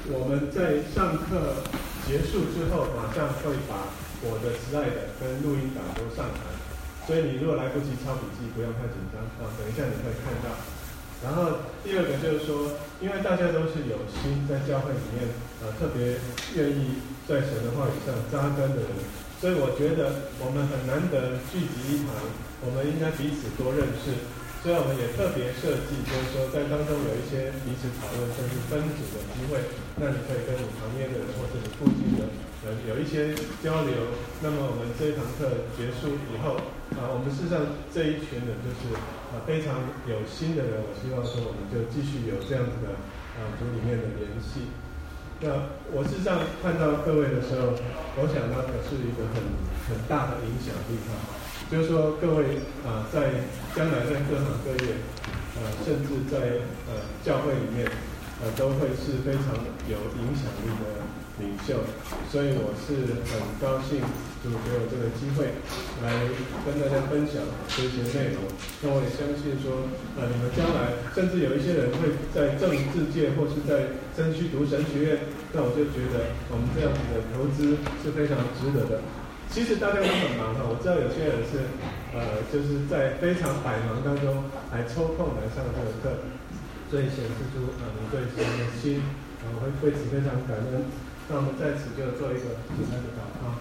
我们在上课结束之后，马上会把我的 slide 跟录音档都上传，所以你如果来不及抄笔记，不用太紧张啊，等一下你会看到。然后第二个就是说，因为大家都是有心在教会里面，特别愿意在神的话语上扎根的人，所以我觉得我们很难得聚集一堂，我们应该彼此多认识。所以我们也特别设计，就是说在当中有一些彼此讨论，甚至分组的机会，那你可以跟你旁边的人或者你附近的人有一些交流。那么我们这一堂课结束以后，我们事实上这一群人就是非常有心的人，我希望说我们就继续有这样子的组里面的联系。那我事实上看到各位的时候，我想到的是一个很大的影响力哈。就是说，各位在将来在各行各业，甚至在教会里面，都会是非常有影响力的领袖。所以我是很高兴，就给我这个机会来跟大家分享这些内容。那我也相信说，你们将来甚至有一些人会在政治界或是在争取读神学院，那我就觉得我们这样子的投资是非常值得的。其实大家都很忙哈，我知道有些人是就是在非常百忙当中还抽空来上这个课，所以显示出你对神的心，我会对此非常感恩。那我们在此就做一个简单的祷告。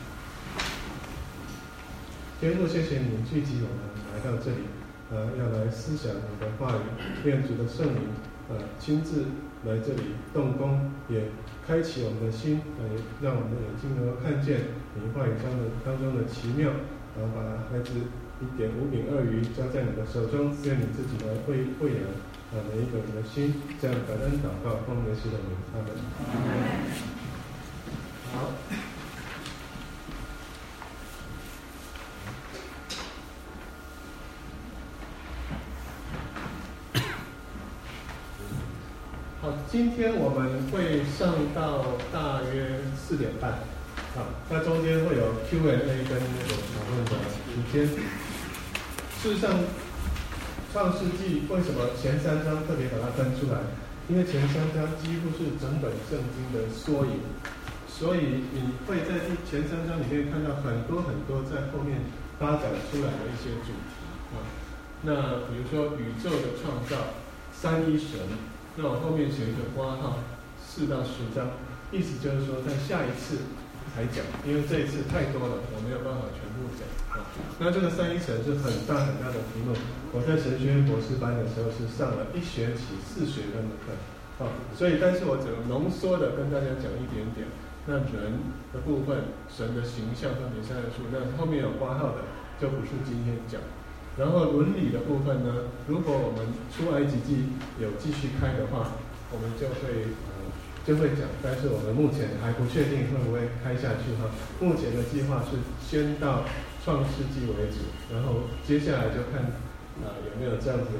天父，谢谢你聚集我们来到这里，要来思想你的话语，愿主的圣灵亲自来这里动工，也开启我们的心，让我们的眼睛能够看见你话语当中的奇妙，然后把孩子1点5饼2鱼交在你的手中，愿你自己来喂养每一个人的心，这样感恩祷告，奉耶稣的名，阿们。好。好，今天我们会上到大约4点半，那中间会有 Q&A 跟那个讨论的时间。事实上，创世纪为什么前3章特别把它分出来？因为前3章几乎是整本圣经的缩影，所以你会在前3章里面看到很多在后面发展出来的一些主题那比如说宇宙的创造、三一神。那我后面写一个括号4到10章，意思就是说在下一次才讲，因为这一次太多了，我没有办法全部讲那这个三一神是很大的题目，我在神学院博士班的时候是上了1学期4学分的课所以但是我只能浓缩的跟大家讲一点点。那人的部分，神的形象和弥赛亚树，那后面有括号的就不是今天讲。然后伦理的部分呢，如果我们出埃及记有继续开的话，我们就会讲，但是我们目前还不确定会不会开下去目前的计划是先到创世纪为止，然后接下来就看有没有这样子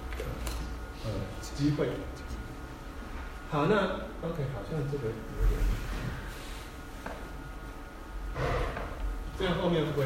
机会。好，那 OK， 好像这个有点，这样后面会不会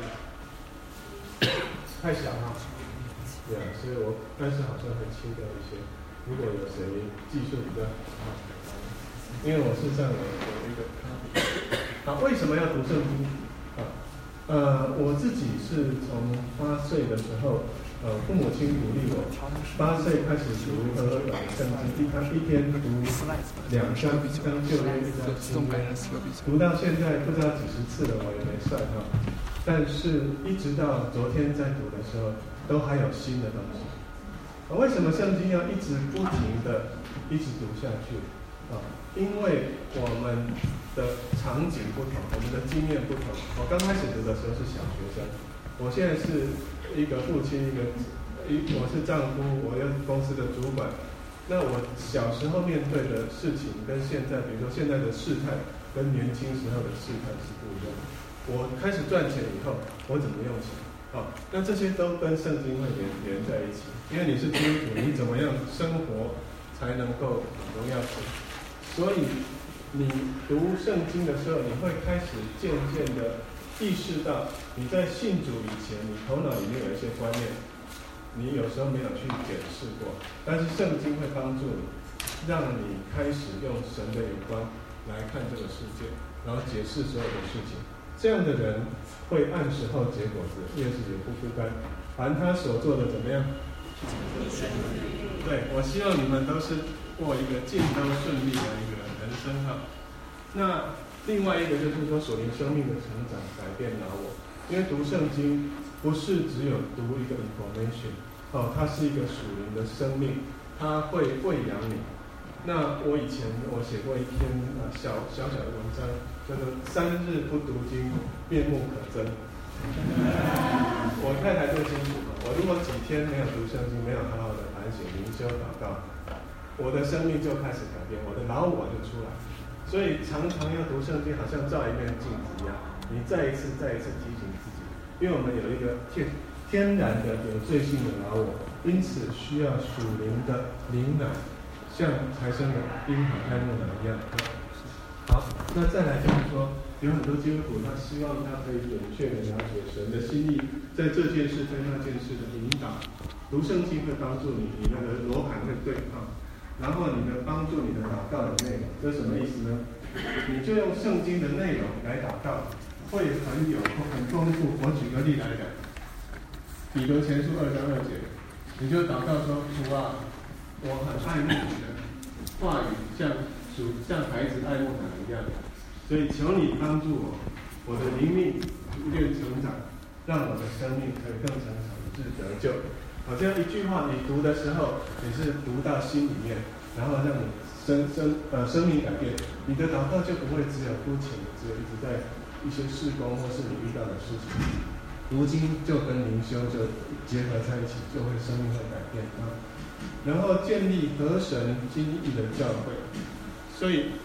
太小对啊，所以但是好像很轻的一些。如果有谁技术比较好，因为我事实上有一个好，为什么要读圣经我自己是从8岁的时候，父母亲鼓励我，8岁开始读和短圣经，一天读2章，一章旧约，一章新约，读到现在不知道几十次了，我也没算但是一直到昨天在读的时候，都还有新的东西。为什么圣经要一直不停的一直读下去因为我们的场景不同，我们的经验不同。我刚开始读的时候是小学生，我现在是一个父亲，我是丈夫，我又公司的主管。那我小时候面对的事情跟现在，比如说现在的事态跟年轻时候的事态是不一样的。我开始赚钱以后，我怎么用钱那这些都跟圣经会连在一起，因为你是基督徒，你怎么样生活才能够荣耀神？所以你读圣经的时候，你会开始渐渐的意识到，你在信主以前，你头脑里面有一些观念，你有时候没有去检视过，但是圣经会帮助你让你开始用神的眼光来看这个世界，然后解释所有的事情。这样的人会按时候结果子，叶子也不枯干，凡他所做的怎么样？对，我希望你们都是过一个尽都顺利的一个人生哈。那另外一个就是说，属灵生命的成长改变了我，因为读圣经不是只有读一个 information， 它是一个属灵的生命，它会喂养你。那我以前写过一篇小小的文章，叫做3日不读经，面目可憎。我太太最清楚了，我如果几天没有读圣经，没有好好的反省、灵修、祷告，我的生命就开始改变，我的老我就出来。所以常常要读圣经，好像照一面镜子一样，你再一次提醒自己，因为我们有一个天然的有罪性的老我，因此需要属灵的灵奶，像才生的婴孩爱慕奶一样。好，那再来就是说，有很多基督徒他希望他可以准确的了解神的心意，在这件事在那件事的引导。读圣经会帮助你，你那个罗盘会对抗。然后你的帮助你的祷告的内容，这是什么意思呢？你就用圣经的内容来祷告，会很丰富。我举个例来讲，彼得前书2章2节，你就祷告说：主啊，我很爱慕你的话语，像孩子爱慕奶一样，所以求你帮助我的灵命逐渐成长，让我的生命可以更成长，至得救。这样一句话，你读的时候，你是读到心里面，然后让你生命改变，你的祷告就不会只有肤浅，只有一直在一些事工或是你遇到的事情。读经就跟灵修就结合在一起，就会生命会改变啊。然后建立合神心意的教会。所以，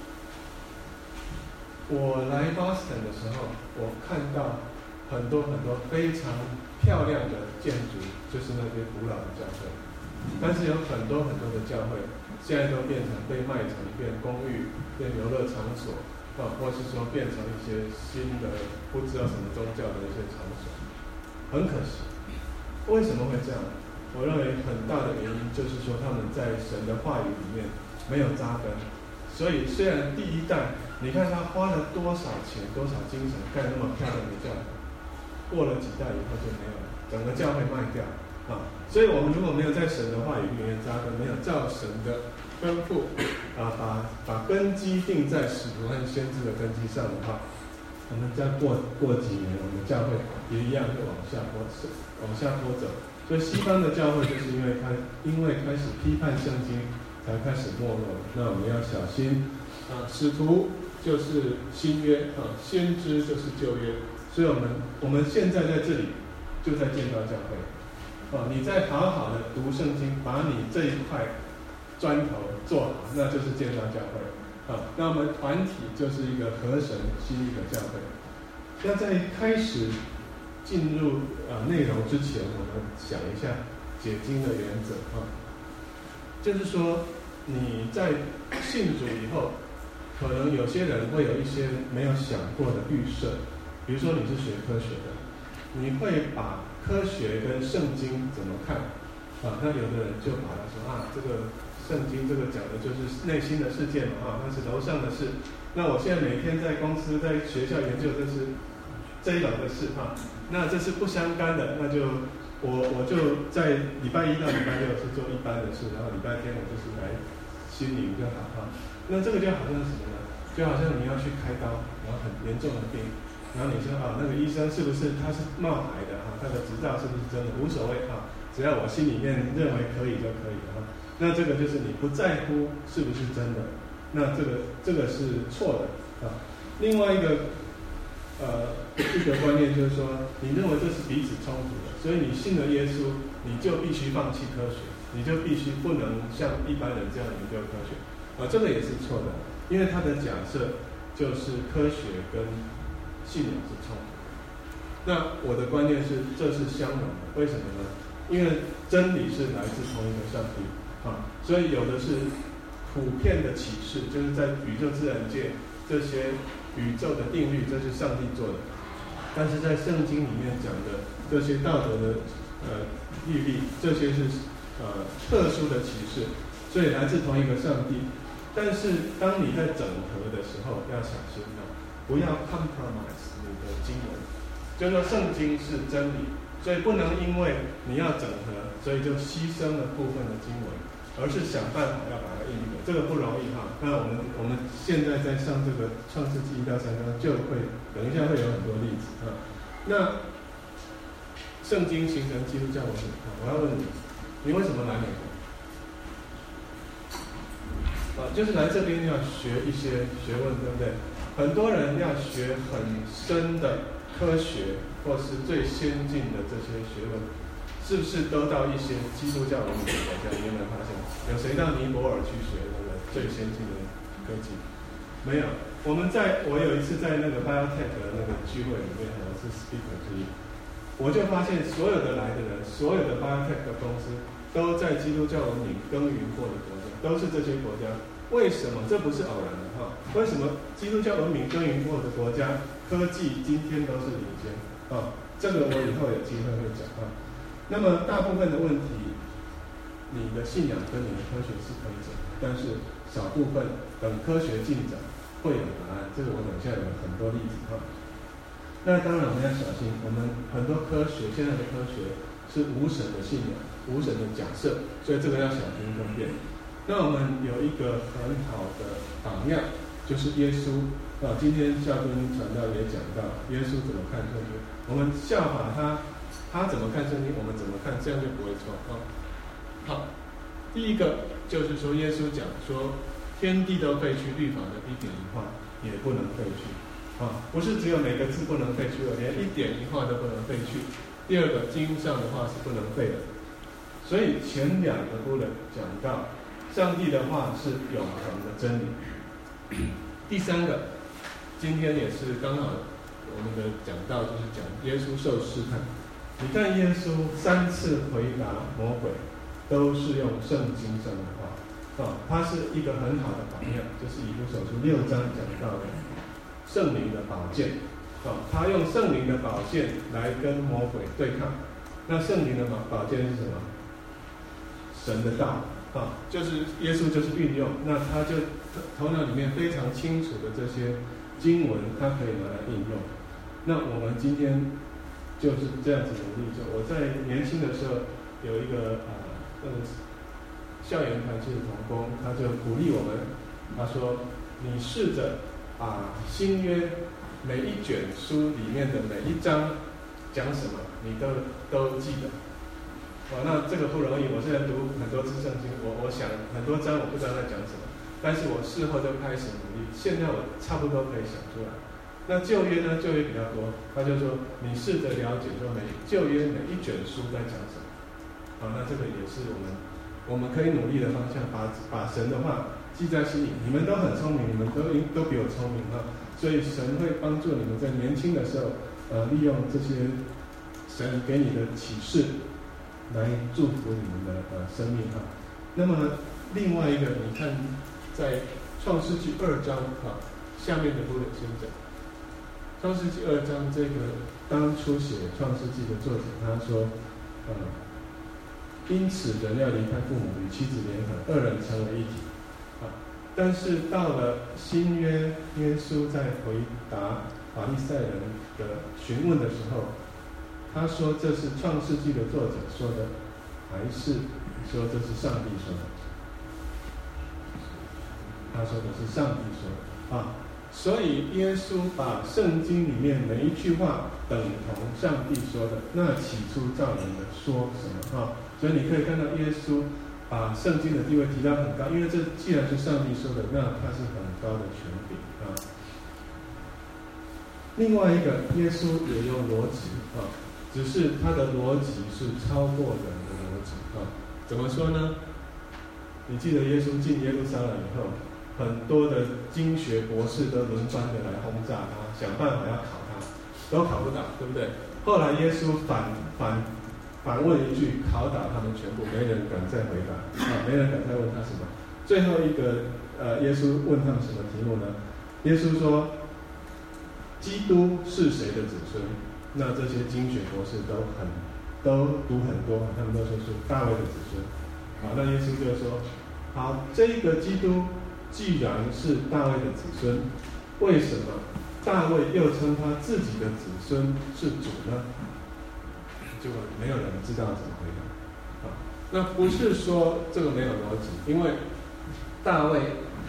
我来 Boston 的时候，我看到很多非常漂亮的建筑，就是那些古老的教会。但是有很多的教会，现在都变成被卖成变公寓、变游乐场所，或是说变成一些新的不知道什么宗教的一些场所，很可惜。为什么会这样？我认为很大的原因就是说他们在神的话语里面没有扎根。所以虽然第一代，你看他花了多少钱、多少精神盖那么漂亮的教会，过了几代以后就没有了，整个教会卖掉啊。所以我们如果没有在神的话语里面扎根，没有照神的吩咐把根基定在使徒和先知的根基上的话，我们再过几年，我们教会也一样会往下坡走。所以西方的教会就是因为开始批判圣经，才开始没落。那我们要小心使徒就是新约先知就是旧约。所以我们现在在这里就在建造教会。你再好好的读圣经，把你这一块砖头做好，那就是建造教会。那我们团体就是一个合神心意的教会。那在开始进入内容之前，我们想一下解经的原则就是说你在信主以后，可能有些人会有一些没有想过的预设，比如说你是学科学的，你会把科学跟圣经怎么看那有的人就把它说这个圣经这个讲的就是内心的世界嘛那是楼上的事。那我现在每天在公司在学校研究这一楼的事那这是不相干的，那就我就在礼拜1到礼拜6是做一般的事，然后礼拜天我就是来心灵就好那这个就好像是什么呢？就好像你要去开刀，然后很严重的病，然后你说那个医生是不是他是冒牌的他的执照是不是真的无所谓只要我心里面认为可以就可以了那这个就是你不在乎是不是真的，那这个是错的另外一个观念就是说，你认为这是彼此冲突的，所以你信了耶稣，你就必须放弃科学，你就必须不能像一般人这样研究科学这个也是错的，因为他的假设就是科学跟信仰是冲突的。那我的观念是，这是相容的，为什么呢？因为真理是来自同一个上帝所以有的是普遍的启示，就是在宇宙自然界这些宇宙的定律，这是上帝做的。但是在圣经里面讲的这些道德的律例，这些是特殊的启示， 所以来自同一个上帝。但是当你在整合的时候要小心不要 compromise 你的经文，就说圣经是真理，所以不能因为你要整合，所以就牺牲了部分的经文，而是想办法要把它应用，这个不容易那我们现在在上这个创世纪1到3章，就会等一下会有很多例子那圣经形成基督教文明我要问你，你为什么来美国？就是来这边要学一些学问，对不对？很多人要学很深的科学，或是最先进的这些学问，是不是都到一些基督教文明的国家？你有没有发现？有谁到尼泊尔去学那个最先进的科技？没有。我有一次在那个 Biotech 的那个聚会里面，我是 speaker 之一，我就发现所有的来的人，所有的 Biotech 的公司，都在基督教文明耕耘过的国家，都是这些国家。为什么？这不是偶然的为什么基督教文明耕耘过的国家，科技今天都是领先这个我以后有机会会讲那么大部分的问题，你的信仰跟你的科学是可以整合，但是少部分等科学进展会有答案。这个我等一下有很多例子那当然我们要小心，我们很多科学现在的科学是无神的信仰，无神的假设，所以这个要小心分辨。那我们有一个很好的榜样，就是耶稣今天教宗传道也讲到耶稣怎么看圣经，我们效法他怎么看圣经，我们怎么看，这样就不会错好，第一个就是说耶稣讲说天地都废去，律法的一点一画也不能废去不是只有每个字不能废去连一点一画都不能废去。第二个，经上的话是不能废的。所以前两个部分讲到上帝的话是永恒的真理。第三个，今天也是刚好我们的讲到，就是讲耶稣受试探。你看耶稣3次回答魔鬼，都是用圣经上的话他是一个很好的榜样，就是以弗所书6章讲到的圣灵的宝剑他用圣灵的宝剑来跟魔鬼对抗。那圣灵的宝剑是什么？神的道就是耶稣就是运用，那他就头脑里面非常清楚的这些经文，他可以拿来应用。那我们今天就是这样子努力。就我在年轻的时候有一个校园团契的同工，他就鼓励我们，他说你试着把新约每一卷书里面的每一章讲什么你都记得那这个不容易。我现在读很多次圣经，我想很多章我不知道在讲什么，但是我事后就开始努力，现在我差不多可以想出来。那旧约呢？旧约比较多，他就说你试着了解说旧约每一卷书在讲什么那这个也是我们可以努力的方向，把神的话记在心里。你们都很聪明，你们都比我聪明所以神会帮助你们在年轻的时候利用这些神给你的启示来祝福你们的生命那么另外一个，你看在创世纪2章下面的部分先讲。创世纪2章这个当初写创世纪的作者他说因此人要离开父母，与妻子联合，2人成为一体但是到了新约，耶稣在回答法利赛人的询问的时候，他说这是创世纪的作者说的，还是说这是上帝说的？他说的是上帝说的所以耶稣把圣经里面每一句话等同上帝说的。那起初造人的说什么所以你可以看到耶稣把圣经的地位提到很高，因为这既然是上帝说的，那他是很高的权柄另外一个，耶稣也用逻辑只是他的逻辑是超过人的逻辑怎么说呢？你记得耶稣进耶路撒冷以后，很多的经学博士都轮番的来轰炸他，想办法要考他，都考不倒，对不对？后来耶稣反问一句，考倒他们全部，没人敢再回答没人敢再问他什么。最后一个耶稣问他们什么题目呢？耶稣说基督是谁的子孙？那这些经学博士都读很多，他们都说是大卫的子孙那耶稣就说好，这个基督既然是大卫的子孙，为什么大卫又称他自己的子孙是主呢？结果没有人知道怎么回答。那不是说这个没有逻辑，因为大卫，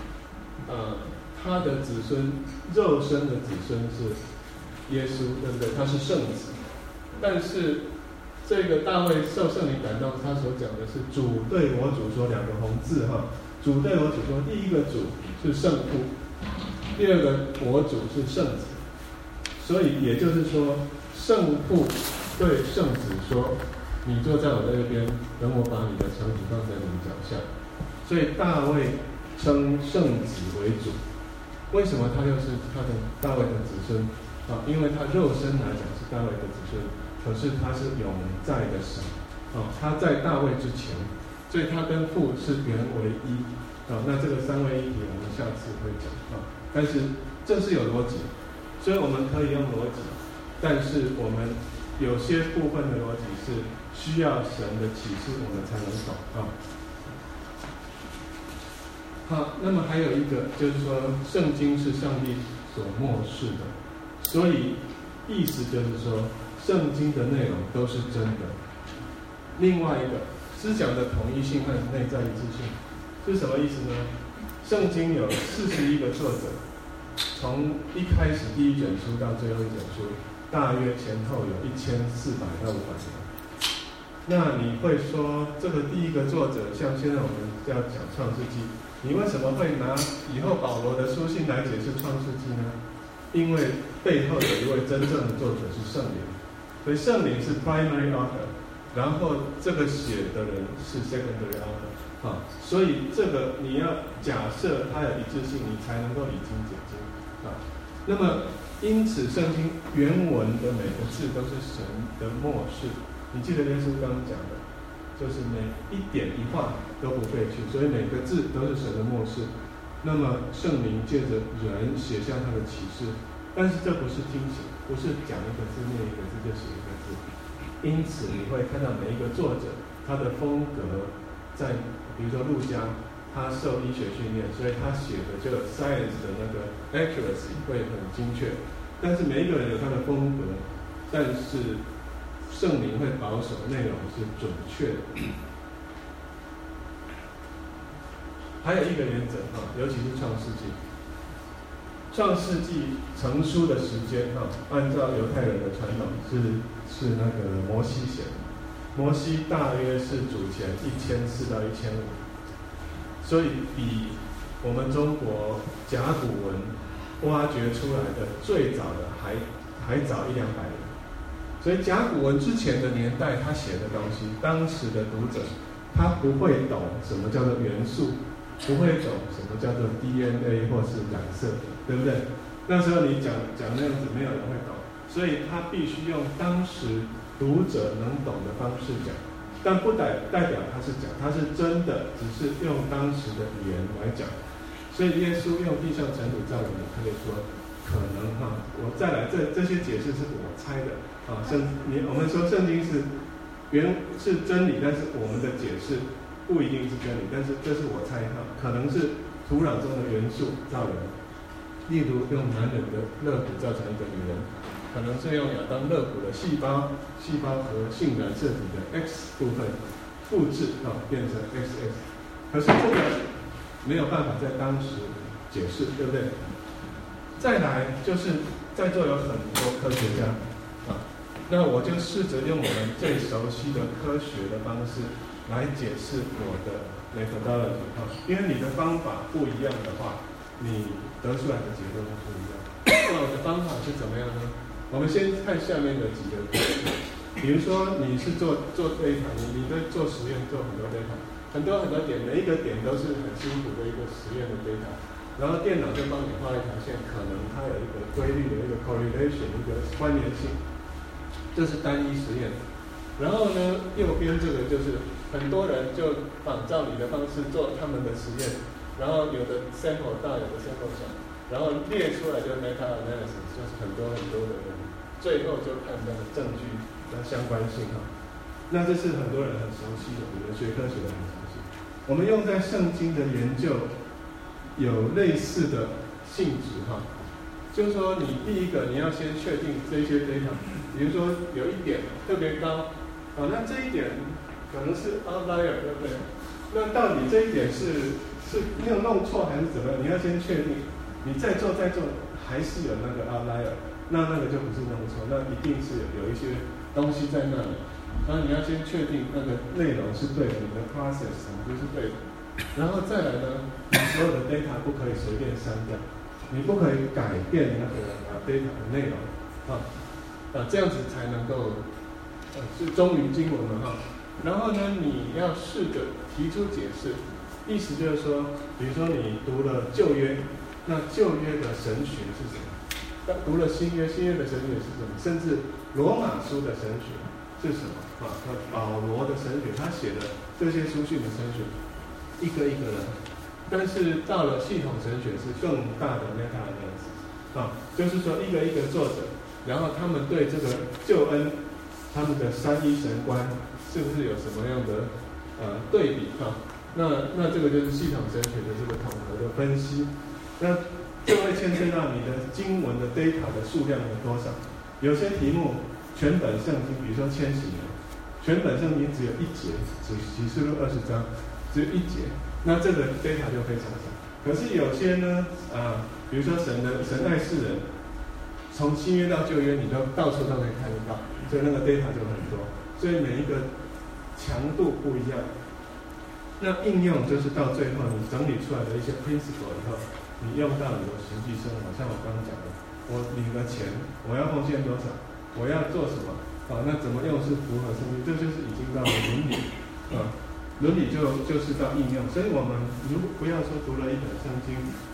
他的子孙肉身的子孙是耶稣，对不对？他是圣子，但是这个大卫受圣灵感动，他所讲的是主对我主说，两个红字哈，主对我主说，第一个主是圣父，第二个我主是圣子，所以也就是说，圣父对圣子说，你坐在我这边，等我把你的肠子放在你脚下。所以大卫称圣子为主，为什么他又是他的大卫的子孙啊？因为他肉身来讲是大卫的子孙，可是他是永在的神啊，他在大卫之前，所以他跟父是原为一啊。那这个三位一体我们下次会讲啊，但是这是有逻辑，所以我们可以用逻辑，但是我们有些部分的逻辑是需要神的启示我们才能懂啊。好，那么还有一个就是说，圣经是上帝所默示的，所以意思就是说，圣经的内容都是真的。另外一个，思想的统一性和内在一致性是什么意思呢？圣经有41个作者，从一开始第一卷书到最后一卷书，大约前后有1400到500年。那你会说，这个第一个作者，像现在我们要讲创世纪，你为什么会拿以后保罗的书信来解释创世纪呢？因为背后有一位真正的作者是圣灵，所以圣灵是 primary author， 然后这个写的人是 secondary author， 啊，所以这个你要假设它有一致性，你才能够以经解经啊。那么因此，圣经原文的每个字都是神的默示。你记得耶稣刚刚讲的，就是每一点一画都不废去，所以每个字都是神的默示。那么圣灵借着人写下他的启示，但是这不是听写，不是讲一个字念一个字就写一个字。因此你会看到每一个作者他的风格，在比如说路加，他受医学训练，所以他写的就 science 的那个 accuracy 会很精确。但是每一个人有他的风格，但是圣灵会保守内容是准确的。还有一个原则啊，尤其是创世纪。创世纪成书的时间啊，按照犹太人的传统是那个摩西写的，摩西大约是主前1400到1500，所以比我们中国甲骨文挖掘出来的最早的还早100-200年。所以甲骨文之前的年代，他写的东西，当时的读者他不会懂什么叫做元素，不会懂什么叫做 DNA 或是染色，对不对？那时候你讲那样子，没有人会懂，所以他必须用当时读者能懂的方式讲，但不代表他是讲，他是真的，只是用当时的语言来讲。所以耶稣用地上尘土造人，他就说可能哈，我再来这些解释是我猜的。啊，我们说圣经是真理，但是我们的解释不一定是真理，但是这是我猜哈，可能是土壤中的元素造人，例如用男人的肋骨造成一个女人，可能是用亚当肋骨的细胞和性染色体的 X 部分复制变成 XX， 可是这个没有办法在当时解释，对不对？再来就是在座有很多科学家。那我就试着用我们最熟悉的科学的方式来解释我的 methodology 因为你的方法不一样的话，你得出来的结论不一样。那我的方法是怎么样呢？我们先看下面的几个例子，比如说你是做 data， 你在做实验做很多 data， 很多点，每一个点都是很辛苦的一个实验的 data， 然后电脑就帮你画一条线，可能它有一个规律的一个 correlation， 一个关联性。这是单一实验，然后呢，右边这个就是很多人就仿照你的方式做他们的实验，然后有的 sample 大，有的 sample 小，然后列出来就 meta analysis， 就是很多的人，最后就看那个证据的相关性哈。那这是很多人很熟悉的，你们学科学的很熟悉。 我们用在圣经的研究有类似的性质哈，就是说你第一个你要先确定这些 data， 比如说有一点特别高，那这一点可能是 outlier， 对不对？那到底这一点是没有弄错还是怎么样？你要先确定，你再做还是有那个 outlier， 那个就不是弄错，那一定是有一些东西在那里。然后你要先确定那个内容是对的，你的 process 就是对的，然后再来呢，你所有的 data 不可以随便删掉，你不可以改变那个data 的内容这样子才能够是忠于经文嘛然后呢，你要试着提出解释，意思就是说，比如说你读了旧约，那旧约的神学是什么？读了新约，新约的神学是什么？甚至罗马书的神学是什么？保罗的神学，他写的这些书信的神学，一个一个人。但是到了系统神学是更大的 meta analysis 就是说一个一个作者，然后他们对这个救恩，他们的三一神观是不是有什么样的对比那这个就是系统神学的这个统合的分析。那就会牵涉到你的经文的 data 的数量有多少。有些题目全本圣经，比如说千禧年，全本圣经只有一节，启示录20章只有一节，那这个 data 就非常少。可是有些呢比如说神爱世人，从新约到旧约，你都到处都可以看得到，所以那个 data 就很多。所以每一个强度不一样。那应用就是到最后你整理出来的一些 principle 以后，你用到你的实际生活。像我刚刚讲的，我领了钱，我要奉献多少，我要做什么那怎么用是符合圣经，这就是已经到了伦理伦理就是到应用。所以我们如果不要说读了一本圣经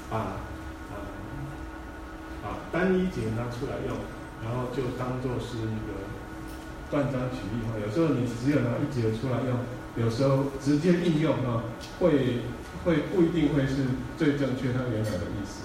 单一节拿出来用，然后就当作是一个断章取义有时候你只有拿一节出来用，有时候直接应用会不一定会是最正确它原来的意思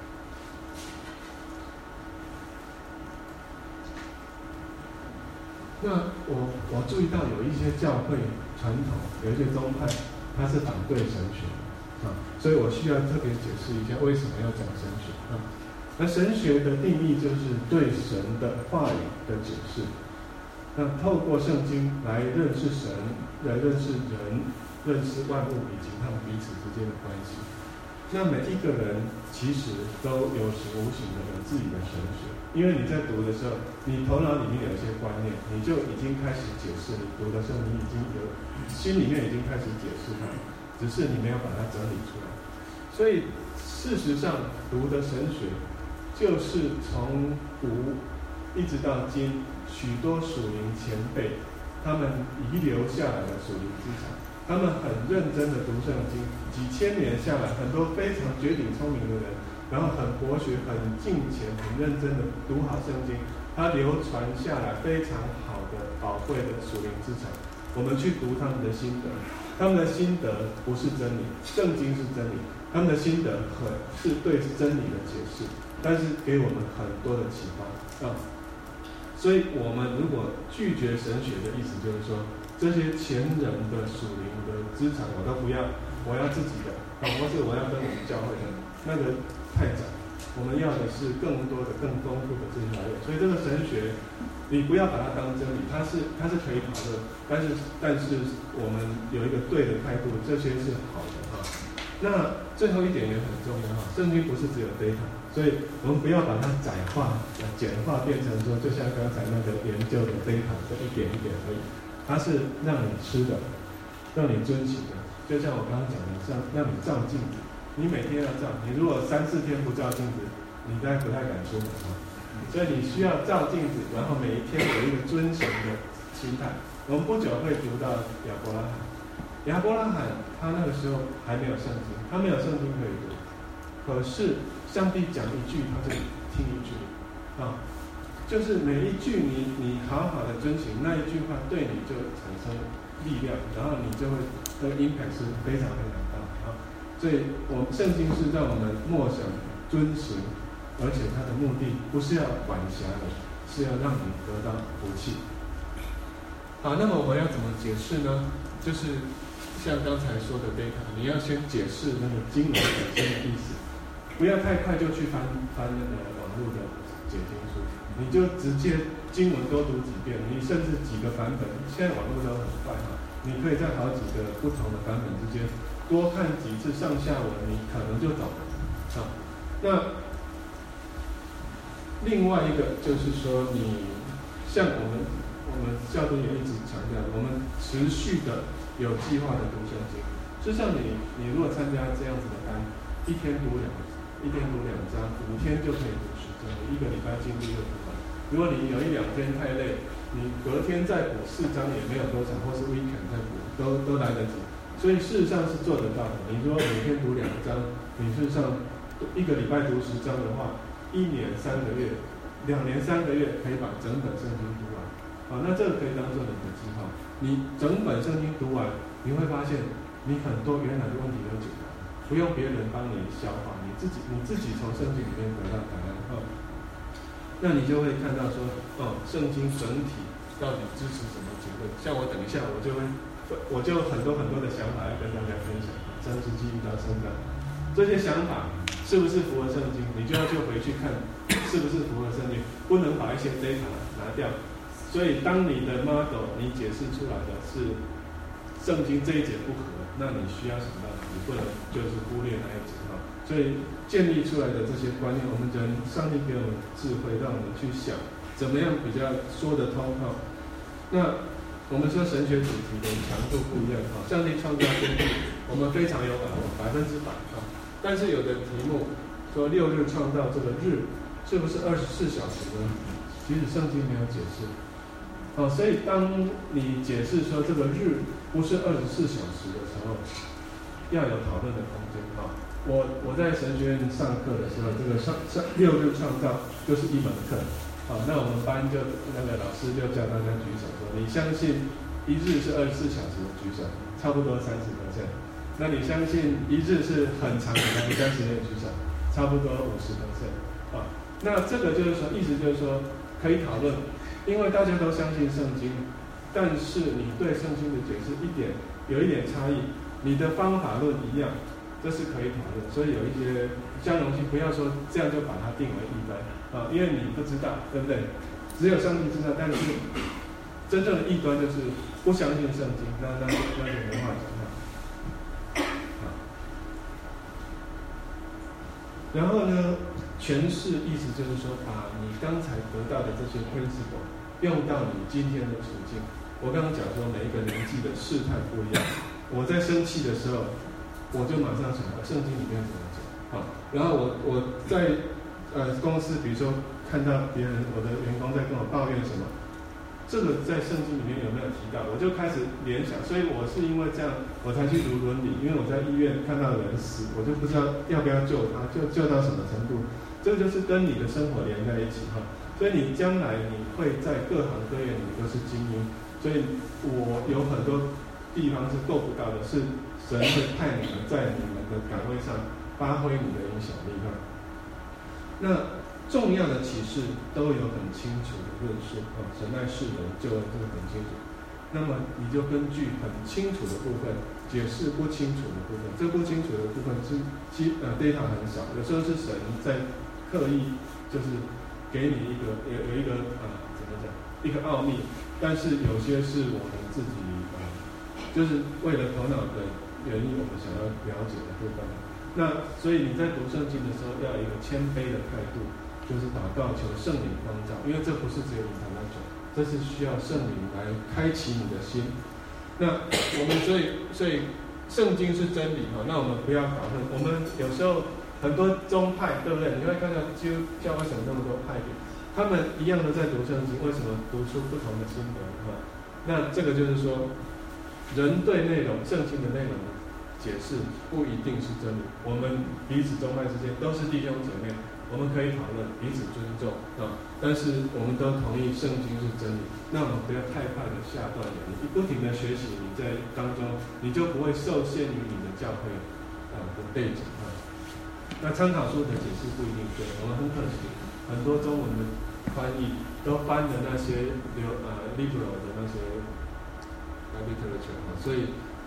那我注意到有一些教会传统，有一些宗派，它是反对神学所以我需要特别解释一下为什么要讲神学那神学的定义就是对神的话语的解释。那透过圣经来认识神，来认识人，认识万物以及他们彼此之间的关系。那每一个人其实都有形无形的有自己的神学，因为你在读的时候，你头脑里面有一些观念，你就已经开始解释。你读的时候，你已经有心里面已经开始解释它，只是你没有把它整理出来。所以事实上，读的神学就是从古一直到今，许多属灵前辈他们遗留下来的属灵资产，他们很认真的读圣经，几千年下来，很多非常绝顶聪明的人，然后很博学、很敬虔、很认真的读好圣经，他流传下来非常好的宝贵的属灵资产。我们去读他们的心得，他们的心得不是真理，圣经是真理，他们的心得是对真理的解释，但是给我们很多的启发所以我们如果拒绝神学的意思就是说，这些前人的属灵的资产我都不要，我要自己的或是我要跟我们教会的，那个太窄。我们要的是更多的、更丰富的这些来源。所以这个神学，你不要把它当真理，它是可以讨论，但是我们有一个对的态度，这些是好的那最后一点也很重要圣经不是只有 data， 所以我们不要把它简化变成说，就像刚才那个研究的 data 这一点一点而已，它是让你吃的，让你遵循的。就像我刚刚讲的，让你照镜子。你每天要照，你如果3-4天不照镜子，你不太敢出门所以你需要照镜子，然后每一天有一个遵循的心态。我们不久会读到亚伯拉罕，亚伯拉罕他那个时候还没有圣经，他没有圣经可以读，可是上帝讲一句，他就听一句就是每一句你好好的遵循，那一句话对你就产生力量，然后你就会那个 impact 是非常非常大所以圣经是让我们默想遵行，而且它的目的不是要管辖你，是要让你得到福气。好，那么我们要怎么解释呢？就是像刚才说的 data， 你要先解释那个经文本身的意思，不要太快就去翻那个网络的解经书，你就直接经文多读几遍，你甚至几个版本，现在网络都很快哈，你可以在好几个不同的版本之间多看几次上下文，你可能就懂了啊。那另外一个就是说，你像我们教督也一直强调，我们持续的有计划的读圣经。就像你如果参加这样子的班，一天读2章，5天就可以读10章，你1个礼拜进度就读完。如果你有1-2天太累，你隔天再补4章也没有多少，或是 weekend 再补都来得及。所以事实上是做得到的。你如果每天读2章，你事实上1个礼拜读10章的话，1年3个月，2年3个月可以把整本圣经读完。好，那这个可以当做你的计划。你整本圣经读完，你会发现你很多原来的问题都解决了，不用别人帮你消化，你自己从圣经里面得到答案。那你就会看到说，圣经整体到底支持什么结论？像我等一下我就很多的想法要跟大家分享，真实记忆到圣章，这些想法是不是符合圣经？你就要回去看是不是符合圣经，不能把一些 data 拿掉。所以当你的 model 你解释出来的是圣经这一节不合，那你需要想到你不能就是忽略那一节哈。所以建立出来的这些观念，我们人上帝给我们智慧，让我们去想怎么样比较说得通哈。那我们说神学主题的强度不一样哈，上帝创造天地，我们非常有把握100%哈。但是有的题目说6日创造这个日是不是24小时呢？其实圣经没有解释。所以当你解释说这个日不是24小时的时候，要有讨论的空间哈。我在神学院上课的时候，这个6日创造就是一门课。好，那我们班就那个老师就叫大家举手说，你相信一日是24小时的举手，差不多30%。那你相信一日是很长的一段时间举手，差不多50%。啊，那这个就是说，意思就是说可以讨论，因为大家都相信圣经，但是你对圣经的解释有一点差异，你的方法论一样，这是可以讨论。所以有一些相容性，不要说这样就把它定为异端啊，因为你不知道，对不对？只有上帝知道，但是真正的异端就是不相信圣经，那就没话讲了。然后呢，诠释意思就是说，把你刚才得到的这些 principle 用到你今天的处境。我刚刚讲说，每一个年纪的试探不一样。我在生气的时候，我就马上想到圣经里面怎么讲。好，然后我在公司，比如说看到别人我的员工在跟我抱怨什么，这个在圣经里面有没有提到？我就开始联想，所以我是因为这样我才去读伦理，因为我在医院看到人死，我就不知道要不要救他，救到什么程度。这个就是跟你的生活连在一起哈。所以你将来你会在各行各业你都是精英。所以我有很多地方是够不到的，是神会派你们在你们的岗位上发挥你的影响力哈。那重要的启示都有很清楚的论述啊，神爱世人，救恩这个很清楚。那么你就根据很清楚的部分解释不清楚的部分，这不清楚的部分是data 很少，有时候是神在刻意就是给你一个有一个怎么讲一个奥秘，但是有些是我们自己就是为了头脑的原因，我们想要了解的部分。那所以你在读圣经的时候要有一个谦卑的态度，就是祷告求圣灵光照，因为这不是只有你才能做，这是需要圣灵来开启你的心。那我们所以圣经是真理哈，那我们不要搞混。我们有时候很多宗派，对不对？你会看到基督教为什么那么多派别，他们一样的在读圣经，为什么读出不同的心得哈？那这个就是说，人对内容圣经的内容的解释不一定是真理。我们彼此宗派之间都是弟兄姐妹，我们可以讨论，彼此尊重啊。但是我们都同意圣经是真理，那我们不要太快的下断言。你不停的学习，你在当中你就不会受限于你的教会的背景啊。那参考书的解释不一定对，我们很可惜，很多中文的翻译都翻的那些liberal 的那些literature 所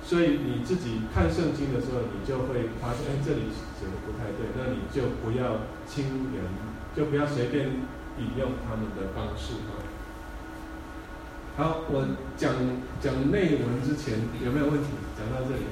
所以你自己看圣经的时候，你就会发现，哎，这里写的不太对，那你就不要轻言，就不要随便引用他们的方式啊。好，我讲内文之前有没有问题？讲到这里，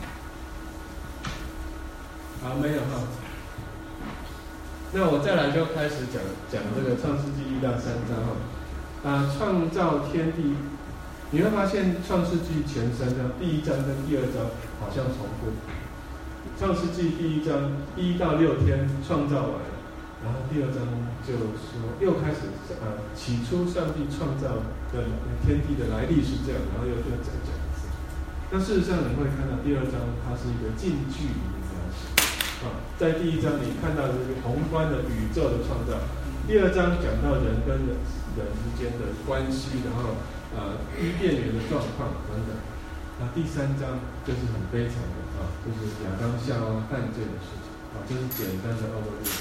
好，没有哈。那我再来就开始讲这个创世纪1到3章哈。创造天地。你会发现创世纪前3章，第1章跟第2章好像重复。创世纪第1章1到6天创造完了，然后第2章就说又开始起初上帝创造的天地的来历是这样，然后又讲一次。那事实上你会看到第2章它是一个近距离的描写在第1章你看到这个宏观的宇宙的创造，第2章讲到人跟人之间的关系，然后伊甸园的状况等等。第3章就是很悲惨的就是亚当夏娃犯罪的事情这是简单的overview。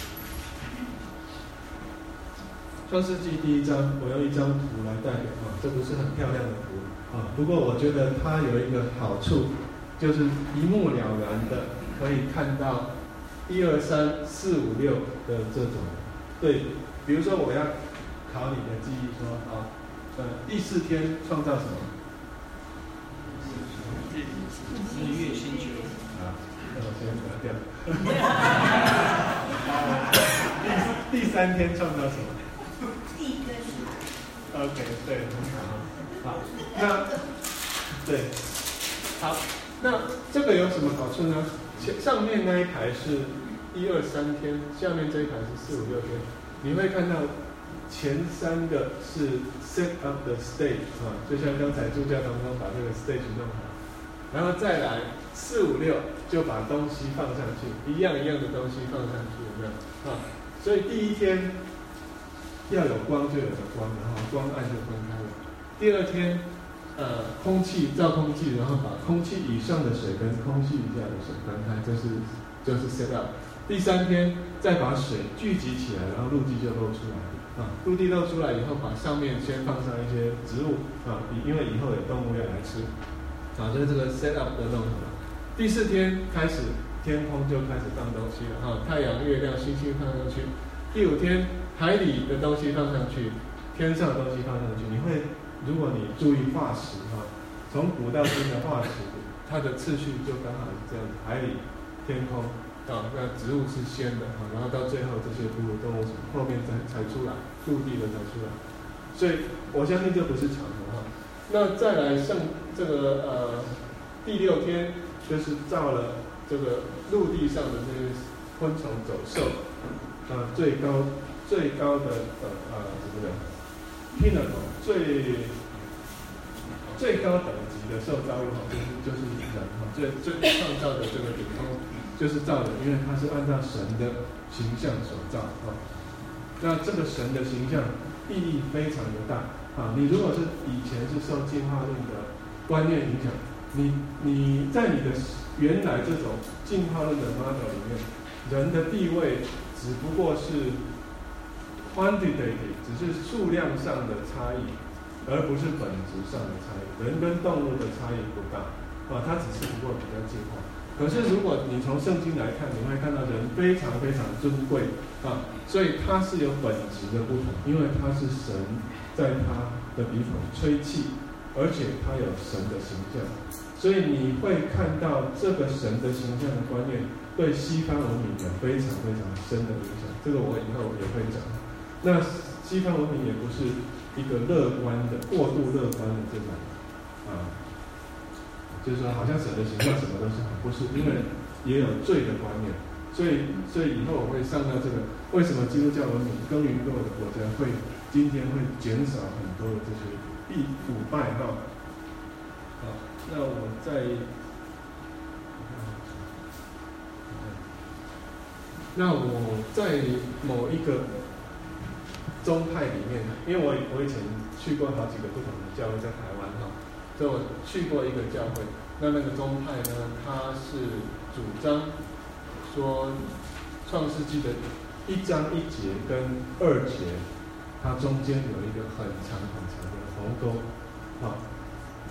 创世纪第1章，我用一张图来代表这不是很漂亮的图不过我觉得它有一个好处，就是一目了然的可以看到1、2、3、4、5、6的这种对比。比如说我要考你的记忆说第4天创造什么？ 日月星球。 那我先拿掉。第3天创造什么？ 地跟海。 OK， 对，很好。那对，好，那这个有什么好处呢？上面那一排是1、2、3天，下面这一排是4、5、6天。你会看到前3个是 set up the stage 就像刚才朱家堂刚把这个 stage 弄好，然后再来4、5、6就把东西放上去，一样的东西放上去，有没有所以第1天要有光就有了光，然后光暗就分开了。第2天空气造空气，然后把空气以上的水跟空气以下的水分开，就是 set up。第3天再把水聚集起来，然后陆地就露出来陆地露出来以后，把上面先放上一些植物因为以后有动物要来吃就是这个 set up 的弄好了。第4天开始天空就开始放东西了太阳、月亮、星星放上去。第5天海里的东西放上去，天上的东西放上去。如果你注意化石从古到今的化石，它的次序就刚好是这样子：海里、天空那植物是先的然后到最后这些哺乳动物后面才出来，陆地的才出来。所以我相信这不是常的那再来这个第6天就是造了这个陆地上的这些昆虫走兽最高的怎么讲 pinnacle 最高等级的受造物就是人最创造的这个顶峰就是造人，因为它是按照神的形象所造那这个神的形象意义非常的大你如果是以前是受进化论的观念影响，你在你的原来这种进化论的 model 里面，人的地位只不过是 quantitative， 只是数量上的差异，而不是本质上的差异。人跟动物的差异不大它只是不过比较进化。可是如果你从圣经来看，你会看到人非常非常尊贵所以它是有本质的不同，因为它是神在他的鼻孔吹气，而且它有神的形象，所以你会看到这个神的形象的观念对西方文明有非常非常深的影响。这个我以后也会讲。那西方文明也不是一个乐观的、过度乐观的这种就是说好像神的形象什么都是好，不是，因为也有罪的观念。所以以后我会上到这个为什么基督教文明耕耘过的国家今天会减少很多的这些腐败那我在某一个宗派里面，因为我以前去过好几个不同的教会，在台湾所以我去过一个教会。那个宗派呢，它是主张说创世纪的1章1节跟2节，它中间有一个很长很长的鸿沟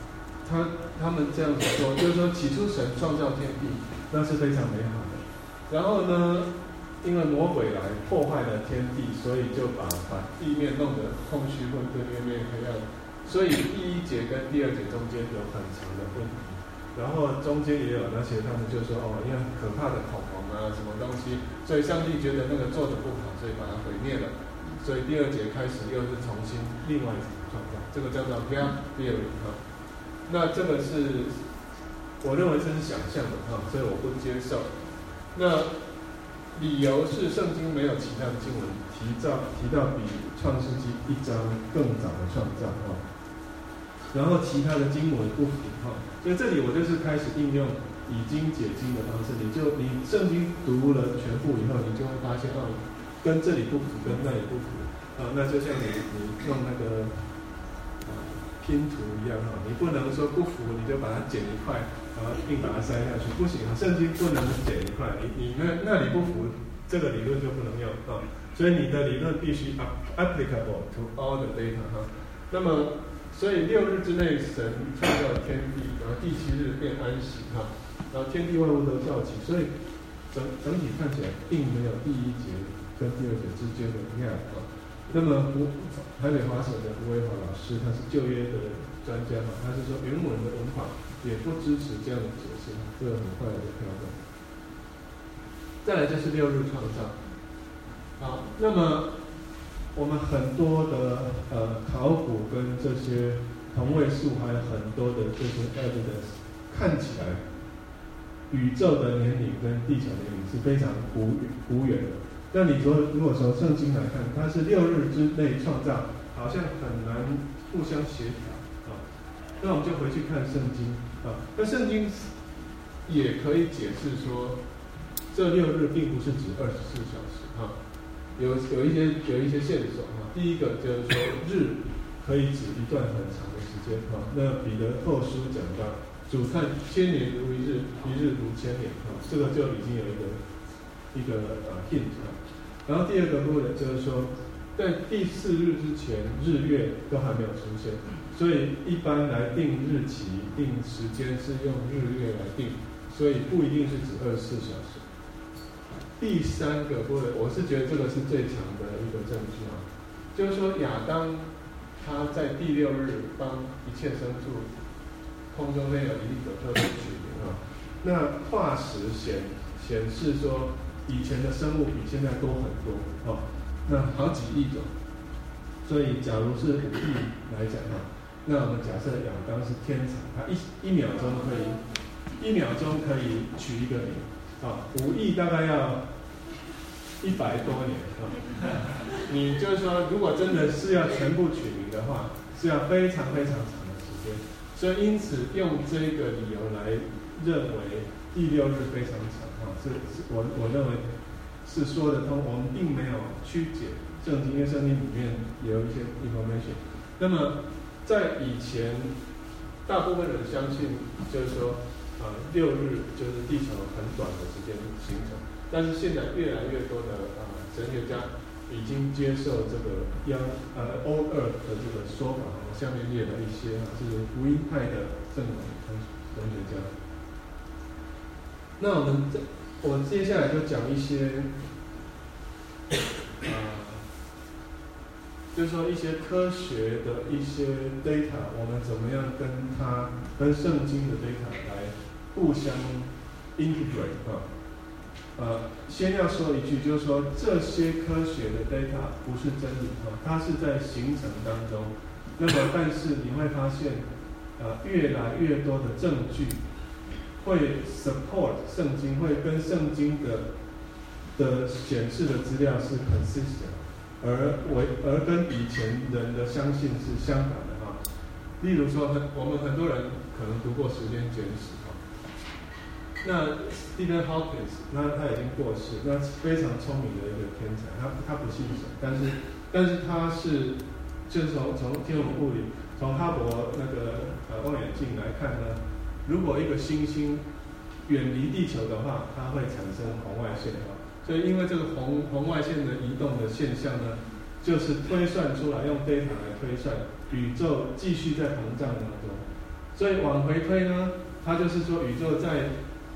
他们这样子说，就是说起初神创造天地，那是非常美好的。然后呢，因为魔鬼来破坏了天地，所以就把地面弄得空虚混沌，月面黑暗。所以第一节跟第二节中间有很长的问题，然后中间也有那些他们就说因为可怕的恐龙啊什么东西，所以上帝觉得那个做的不好，所以把它毁灭了。所以第二节开始又是重新另外一种创造，这个叫做 Plan Theory 那这个是我认为这是想象的所以我不接受。那理由是圣经没有其他的经文提到比创世纪1章更早的创造然后其他的经文不符所以这里我就是开始应用以经解经的方式，你圣经读了全部以后，你就会发现跟这里不符，跟那里不符那就像你用那个拼图一样你不能说不符你就把它剪一块，然后硬把它塞下去，不行圣经不能剪一块，你那里不符，这个理论就不能用所以你的理论必须 applicable to all the data 那么所以6日之内神创造了天地，然后第7日便安息然后天地万物都造起，所以整体看起来并没有第1节跟第2节之间的 gap 那么台北华神的胡维华老师，他是旧约的专家他是说原文的文法也不支持这样的解释，这个很快的就跳动。再来就是6日创造那么我们很多的考古跟这些同位素，还有很多的这些 evidence， 看起来宇宙的年龄跟地球年龄是非常无远的。那你如果从圣经来看，它是6日之内创造，好像很难互相协调那我们就回去看圣经那圣经也可以解释说，这6日并不是指24小时有一些线索第一个就是说日可以指一段很长的时间那彼得后书讲到主看千年如一日，一日如千年这个就已经有一个hint 然后第二个部分就是说，在第4日之前，日月都还没有出现，所以一般来定日期、定时间是用日月来定，所以不一定是指24小时。第3个部分，我是觉得这个是最强的一个证据就是说亚当他在第6日帮一切牲畜空中内有一粒可特别取名那化石显示说以前的生物比现在多很多那好几亿种，所以假如是5亿来讲那我们假设亚当是天才，他一秒钟可以取一个名5亿大概要100多年你就是说如果真的是要全部取名的话，是要非常非常长的时间，所以因此用这个理由来认为第6日非常长我认为是说得通，我们并没有曲解圣经，因为圣经里面也有一些 information。那么在以前，大部分人相信就是说6日就是地球很短的时间形成，但是现在越来越多的神学家已经接受这个Old Earth 的这个说法，我下面列了一些是福音派的正统神学家。那我接下来就讲一些就是说一些科学的一些 data， 我们怎么样跟圣经的 data 来互相 integrate 先要说一句，就是说这些科学的 data 不是真理它是在形成当中。那么但是你会发现越来越多的证据会 support 圣经，会跟圣经的显示的资料是 consistent， 而跟以前人的相信是相反的例如说我们很多人可能读过时间简史那 Stephen Hawking 那他已经过世，那非常聪明的一个天才，他不信神，但是他是就是从天文物理，从哈勃那个望远镜来看呢，如果一个星星远离地球的话，它会产生红外线所以因为这个红外线的移动的现象呢，就是推算出来，用 data 来推算宇宙继续在膨胀当中， 所以往回推呢，它就是说宇宙在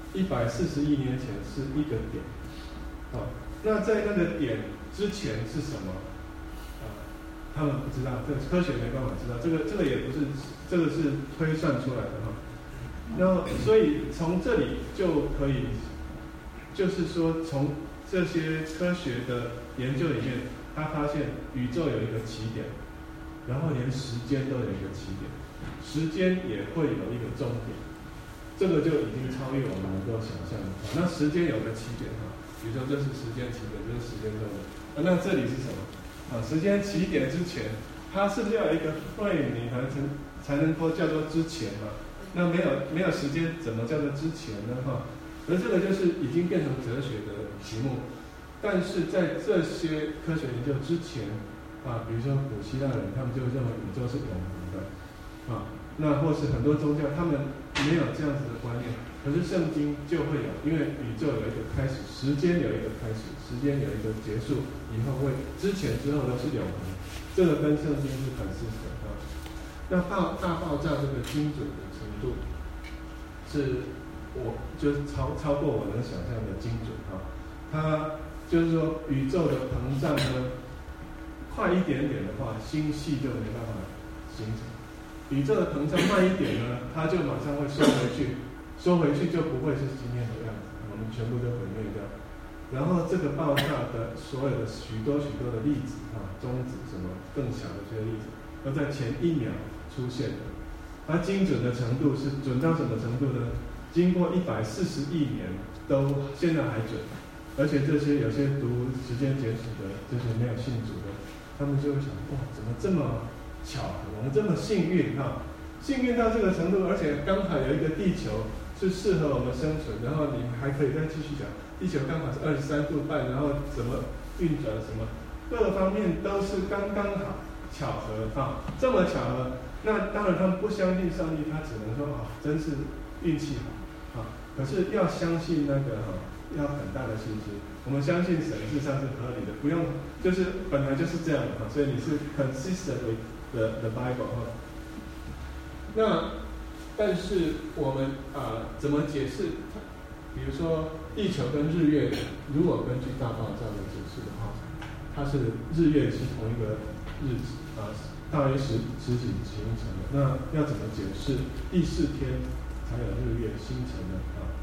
140亿年前是一个点，那在那个点之前是什么？他们不知道，这科学没办法知道，这个也不是，这个是推算出来的哈。那所以从这里就可以，就是说从这些科学的研究里面，他发现宇宙有一个起点，然后连时间都有一个起点，时间也会有一个终点，这个就已经超越我们能够想象的。那时间有个起点哈，比如说这是时间起点，这是时间终点，那这里是什么？时间起点之前，它是不是要有一个 frame 你才能够叫做之前嘛？那没有时间，怎么叫做之前呢？而这个就是已经变成哲学的题目。但是在这些科学研究之前，比如说古希腊人，他们就认为宇宙是永恒的，那或是很多宗教，他们没有这样子的观念。可是圣经就会有，因为宇宙有一个开始，时间有一个开始，时间有一个结束，以后会之前之后都是永恒，这个跟圣经是很适合的。那大爆炸这个精准的程度，是我就是超过我能想象的精准它就是说宇宙的膨胀呢，快一点点的话，星系就没办法形成；宇宙的膨胀慢一点呢，它就马上会缩回去。说回去就不会是今天的样子，我们全部都毁灭掉。然后这个爆炸的所有的许多的粒子中子什么更小的这些粒子，都在前1秒出现的。它精准的程度是准到什么程度呢？经过140亿年都现在还准，而且这些有些读时间简史的这些没有信主的，他们就会想：哇，怎么这么巧合？我们这么幸运幸运到这个程度，而且刚好有一个地球。是适合我们生存，然后你还可以再继续讲，地球刚好是23度半，然后怎么运转什么，各个方面都是刚刚好巧合这么巧合，那当然他们不相信上帝，他只能说真是运气好可是要相信那个要很大的信心，我们相信神事实上是合理的，不用就是本来就是这样的所以你是 consistent with the Bible 那。但是我们怎么解释？比如说地球跟日月，如果根据大爆炸的解释的话，它是日月是同一个日子大约十几形成的。那要怎么解释第4天才有日月星辰呢？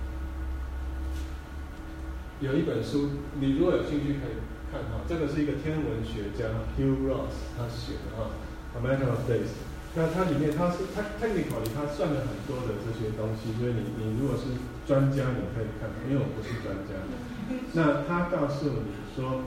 有一本书，你如果有兴趣可以看这个是一个天文学家 Hugh Ross 他写的A Matter of Days。那它里面它 technically 它算了很多的这些东西，所以你如果是专家你可以看，因为我不是专家。那他告诉你说，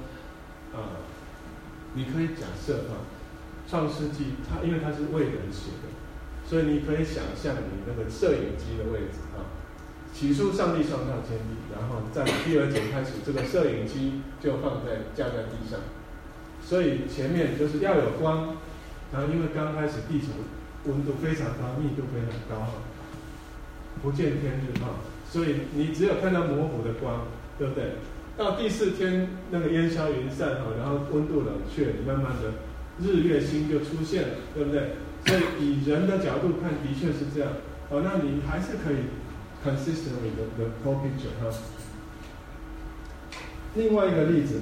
你可以假设创世纪因为它是为人写的，所以你可以想象你那个摄影机的位置起初上帝创造天地，然后在第2节开始，这个摄影机就架在地上，所以前面就是要有光。然后因为刚开始地球温度非常高，密度非常高不见天日所以你只有看到模糊的光，对不对？到第4天那个烟消云散然后温度冷却，慢慢的日月星就出现了，对不对？所以以人的角度看，的确是这样那你还是可以 consistently the whole picture 另外一个例子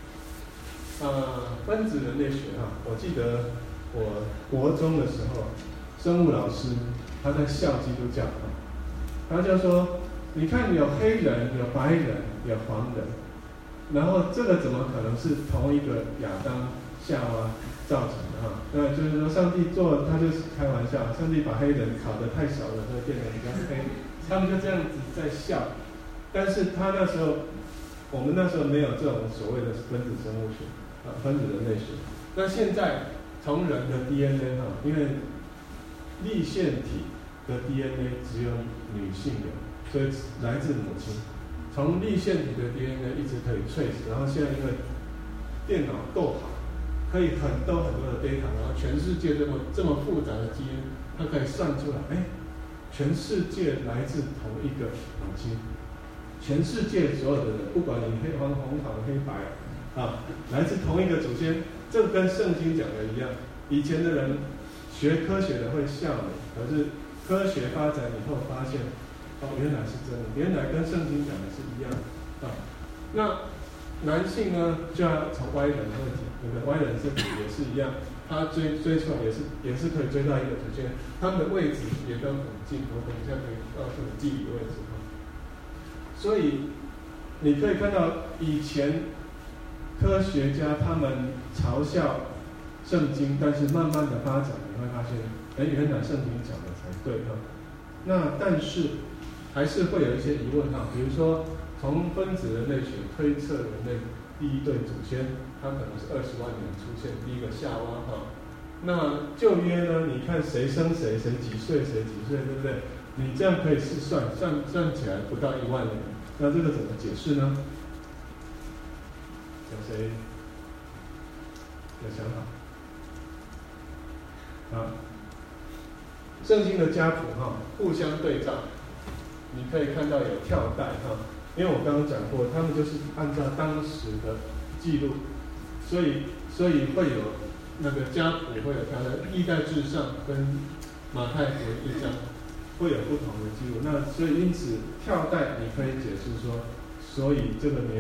分子人类学我记得我国中的时候，生物老师他在笑基督教他就说：你看有黑人、有白人、有黄人，然后这个怎么可能是同一个亚当、夏娃造成的那就是说上帝他就是开玩笑，上帝把黑人烤得太小了，所以变得比较黑。他们就这样子在笑，但是他那时候，我们那时候没有这种所谓的分子生物学分子人类学。那现在从人的 DNA 因为粒线体的 DNA 只有女性有，所以来自母亲。从粒线体的 DNA 一直可以 trace， 然后现在因为电脑够好，可以很多的 data， 然后全世界这么复杂的基因，它可以算出来，全世界来自同一个母亲，全世界所有的人，不管你黑黄红黄黑白来自同一个祖先。这跟圣经讲的一样，以前的人学科学的会笑你，可是科学发展以后发现，原来是真的，原来跟圣经讲的是一样的。那男性呢，就要从歪人问题，那个歪人身体也是一样，他追出来也是可以追到一个直线，他们的位置也都很近，我等一下可以告诉你地理位置。所以你可以看到以前科学家他们嘲笑圣经，但是慢慢的发展，你会发现，原来圣经讲的才对哈。那但是还是会有一些疑问哈，比如说从分子人类学推测人类第一对祖先，它可能是20万年出现第一个夏娃哈。那旧约呢？你看谁生谁，谁几岁，谁几岁，对不对？你这样可以试算起来不到1万年，那这个怎么解释呢？有谁有想法？啊，圣经的家谱哈，互相对照，你可以看到有跳代哈，因为我刚刚讲过，他们就是按照当时的记录，所以会有那个家谱会有跳代，历代志上跟马太福音1章会有不同的记录，那所以因此跳代你可以解释说，所以这个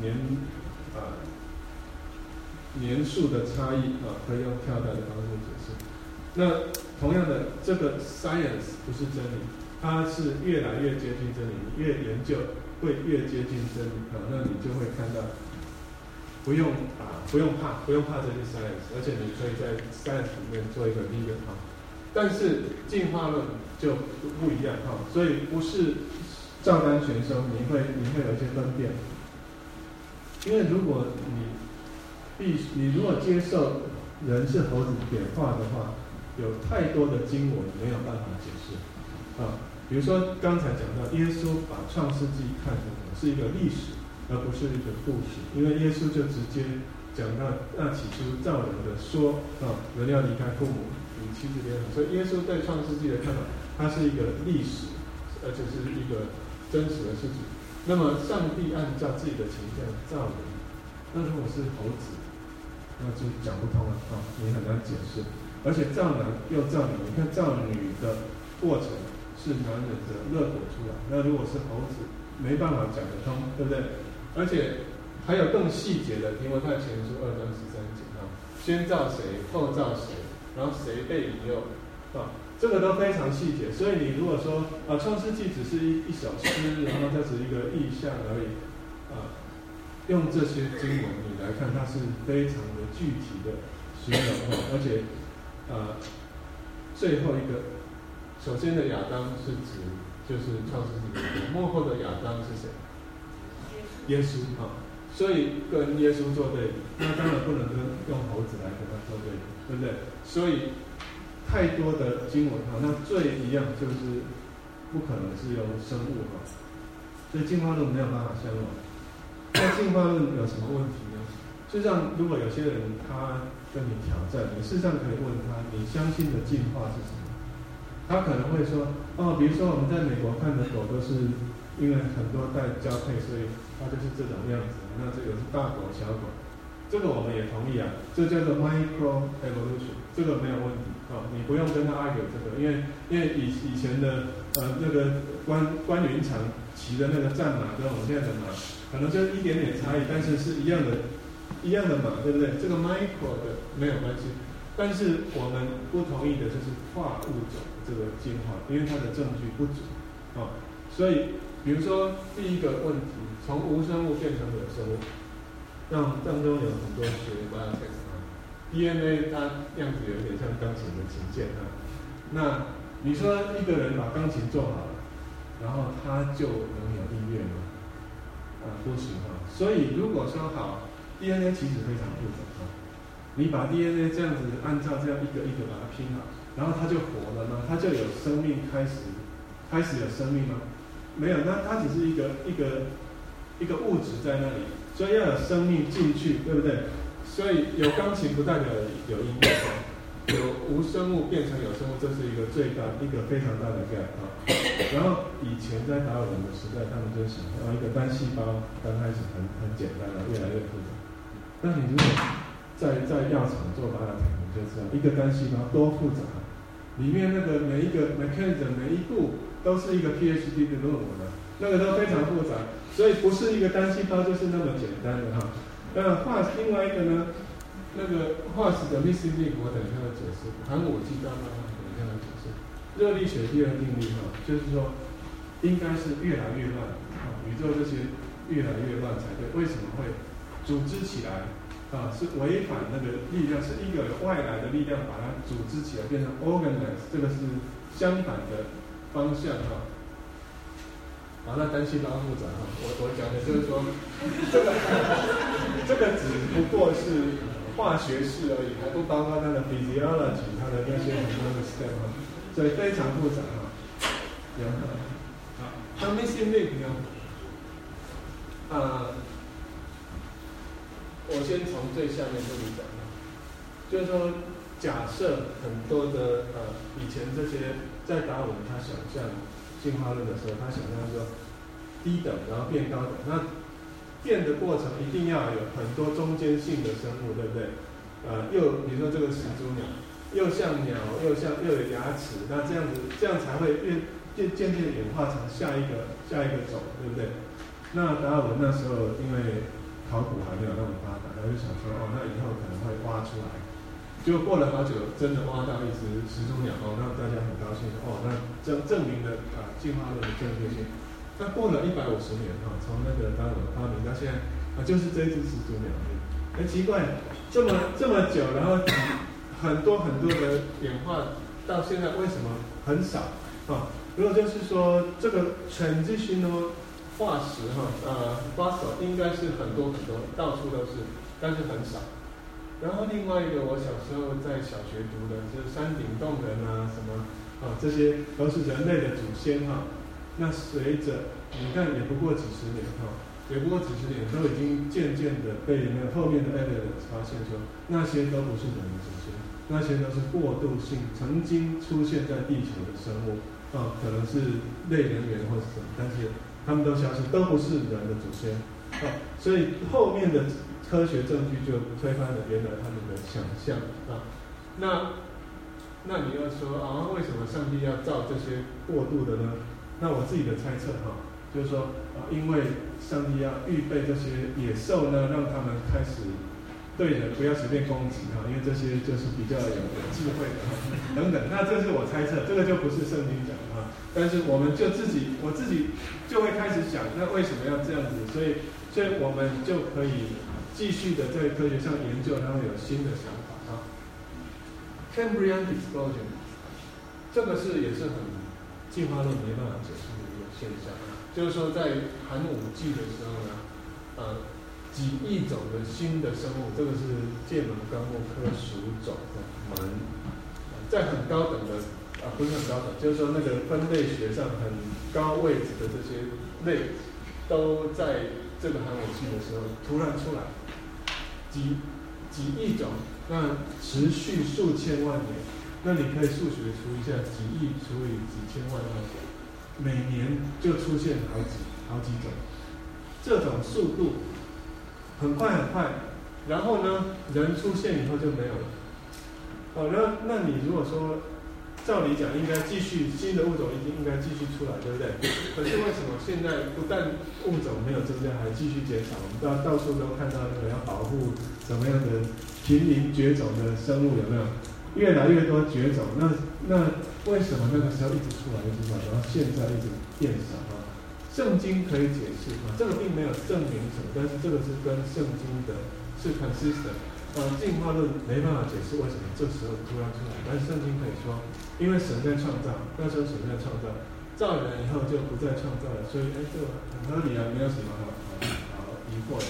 年数的差异可以用跳代的方式解释。那同样的，这个 science 不是真理，它是越来越接近真理，你越研究会越接近真理那你就会看到，不用怕这些 science， 而且你可以在 science 里面做一个 vegan 但是进化论就不一样所以不是照单全收，你会有一些分辨，因为如果你如果接受人是猴子演化的话，有太多的经文没有办法解释比如说刚才讲到耶稣把创世纪看成是一个历史，而不是一个故事，因为耶稣就直接讲到那起初造人的说人要离开父母与妻子联合，所以耶稣对创世纪的看法，它是一个历史，而且是一个真实的事情。那么上帝按照自己的形象造人，那如果是猴子，那就讲不通了你很难解释。而且造男又造女，你看造女的过程是男人的肋骨出来，那如果是猴子，没办法讲得通，对不对？而且还有更细节的，提摩太前书2章13节先造谁，后造谁，然后谁被引诱这个都非常细节。所以你如果说创世纪只是一首诗，然后这只是一个意象而已用这些经文你来看，它是非常的具体的形容而且最后一个，首先的亚当是指就是创世纪幕后的亚当是谁？耶稣所以跟耶稣做对比，那当然不能用猴子来跟他做对比，对不对？所以太多的经文那最一样就是不可能是用生物所以进化论没有办法相容。那进化论有什么问题呢？事实上，如果有些人他跟你挑战，你事实上可以问他，你相信的进化是什么？他可能会说，比如说我们在美国看的狗都是因为很多代交配，所以它就是这种样子。那这个是大狗小狗，这个我们也同意这叫做 micro evolution， 这个没有问题你不用跟他 argue 这个，因为以前的那个关云长骑的那个战马跟我们现在的马，可能就是一点点差异，但是是一样的马，对不对？这个 micro 的没有关系，但是我们不同意的就是跨物种的这个进化，因为它的证据不足所以比如说第一个问题，从无生物变成有生物，当中有很多学 biotech DNA 它样子有点像钢琴的琴键那你说一个人把钢琴做好了，然后他就能有音乐吗？不行所以如果说好 DNA 其实非常复杂你把 DNA 这样子按照这样一个一个把它拼好，然后它就活了吗？它就有生命开始有生命吗？没有，那它只是一个物质在那里，所以要有生命进去，对不对？所以有钢琴不代表有音乐有无生物变成有生物，这是一个非常大的 gap 然后以前在达尔文的时代，他们就想一个单细胞刚开始很简单越来越复杂。那你如果在药厂做biotech，你就知道一个单细胞多复杂里面那个每一个 mechanism 每一步都是一个 PhD 的论文啊，那个都非常复杂，所以不是一个单细胞就是那么简单的哈。另外一个呢，那个化石的 missing link 我等一下会解释，寒武纪大慢慢等一下会解释。热力学第二定律哈，就是说应该是越来越乱啊，宇宙这些越来越乱才对。为什么会组织起来啊？是违反那个力量，是一个外来的力量把它组织起来变成 organize， 这个是相反的方向哈。好，那单细胞复杂哈，我讲的就是说，这个只不过是化学式而已，还不包括它的 physiology， 它的那些很多的 step 哈，所以非常复杂哈。好，那 missing link 呢？我先从最下面这里讲哈，就是说，假设很多的以前这些在达尔文他想象进化论的时候，他想象说低等然后变高等，那变的过程一定要有很多中间性的生物，对不对？比如说这个始祖鸟，又像鸟，又有牙齿，那这样才会渐渐演化成下一个种，对不对？那达尔文那时候因为考古还没有那么发达，他就想说那以后可能会挖出来。结果过了好久，真的挖到一只始祖鸟那大家很高兴那证明了进化论的正确性。那过了150年从那个达尔文发明到现在就是这一只始祖鸟。奇怪，这么久，然后很多的演化到现在为什么很少如果就是说这个 transitional 化石fossil 应该是很多到处都是，但是很少。然后另外一个，我小时候在小学读的，就是山顶洞人什么这些都是人类的祖先那随着你看也不过几十年都已经渐渐的被那后面的 evidence 发现说，那些都不是人的祖先，那些都是过渡性曾经出现在地球的生物可能是类人猿或是什么，但是他们都消失，都不是人的祖先所以后面的科学证据就推翻了原来他们的想象那你要说为什么上帝要造这些过渡的呢？那我自己的猜测就是说因为上帝要预备这些野兽呢，让他们开始对人不要随便攻击因为这些就是比较有智慧的等等。那这是我猜测，这个就不是圣经讲的但是我自己就会开始想，那为什么要这样子？所以我们就可以继续的在科学上研究，然后有新的想法Cambrian explosion， 这个也是很进化论没办法解释的一个现象，就是说在寒武纪的时候呢，几亿种的新的生物，这个是界门纲目科属种的门，在很高等的不是很高等，就是说那个分类学上很高位置的这些类，都在这个寒武纪的时候突然出来，几亿种，那持续数千万年，那你可以数学除一下，几亿除以几千万年，每年就出现好几种，这种速度很快，然后呢，人出现以后就没有了。那你如果说照理讲应该继续新的物种应该继续出来，对不对？可是为什么现在不但物种没有增加，还继续减少？我们到处都看到那个要保护什么样的濒临绝种的生物，有没有？越来越多绝种，那为什么那个时候一直出来，然后现在一直变少圣经可以解释这个并没有证明什么，但是这个是跟圣经的是 consistent。进化论没办法解释为什么这时候突然出来，但是圣经可以说，因为神在创造，那时候神在创造，造人以后就不再创造了，所以这个很合理没有什么好疑惑的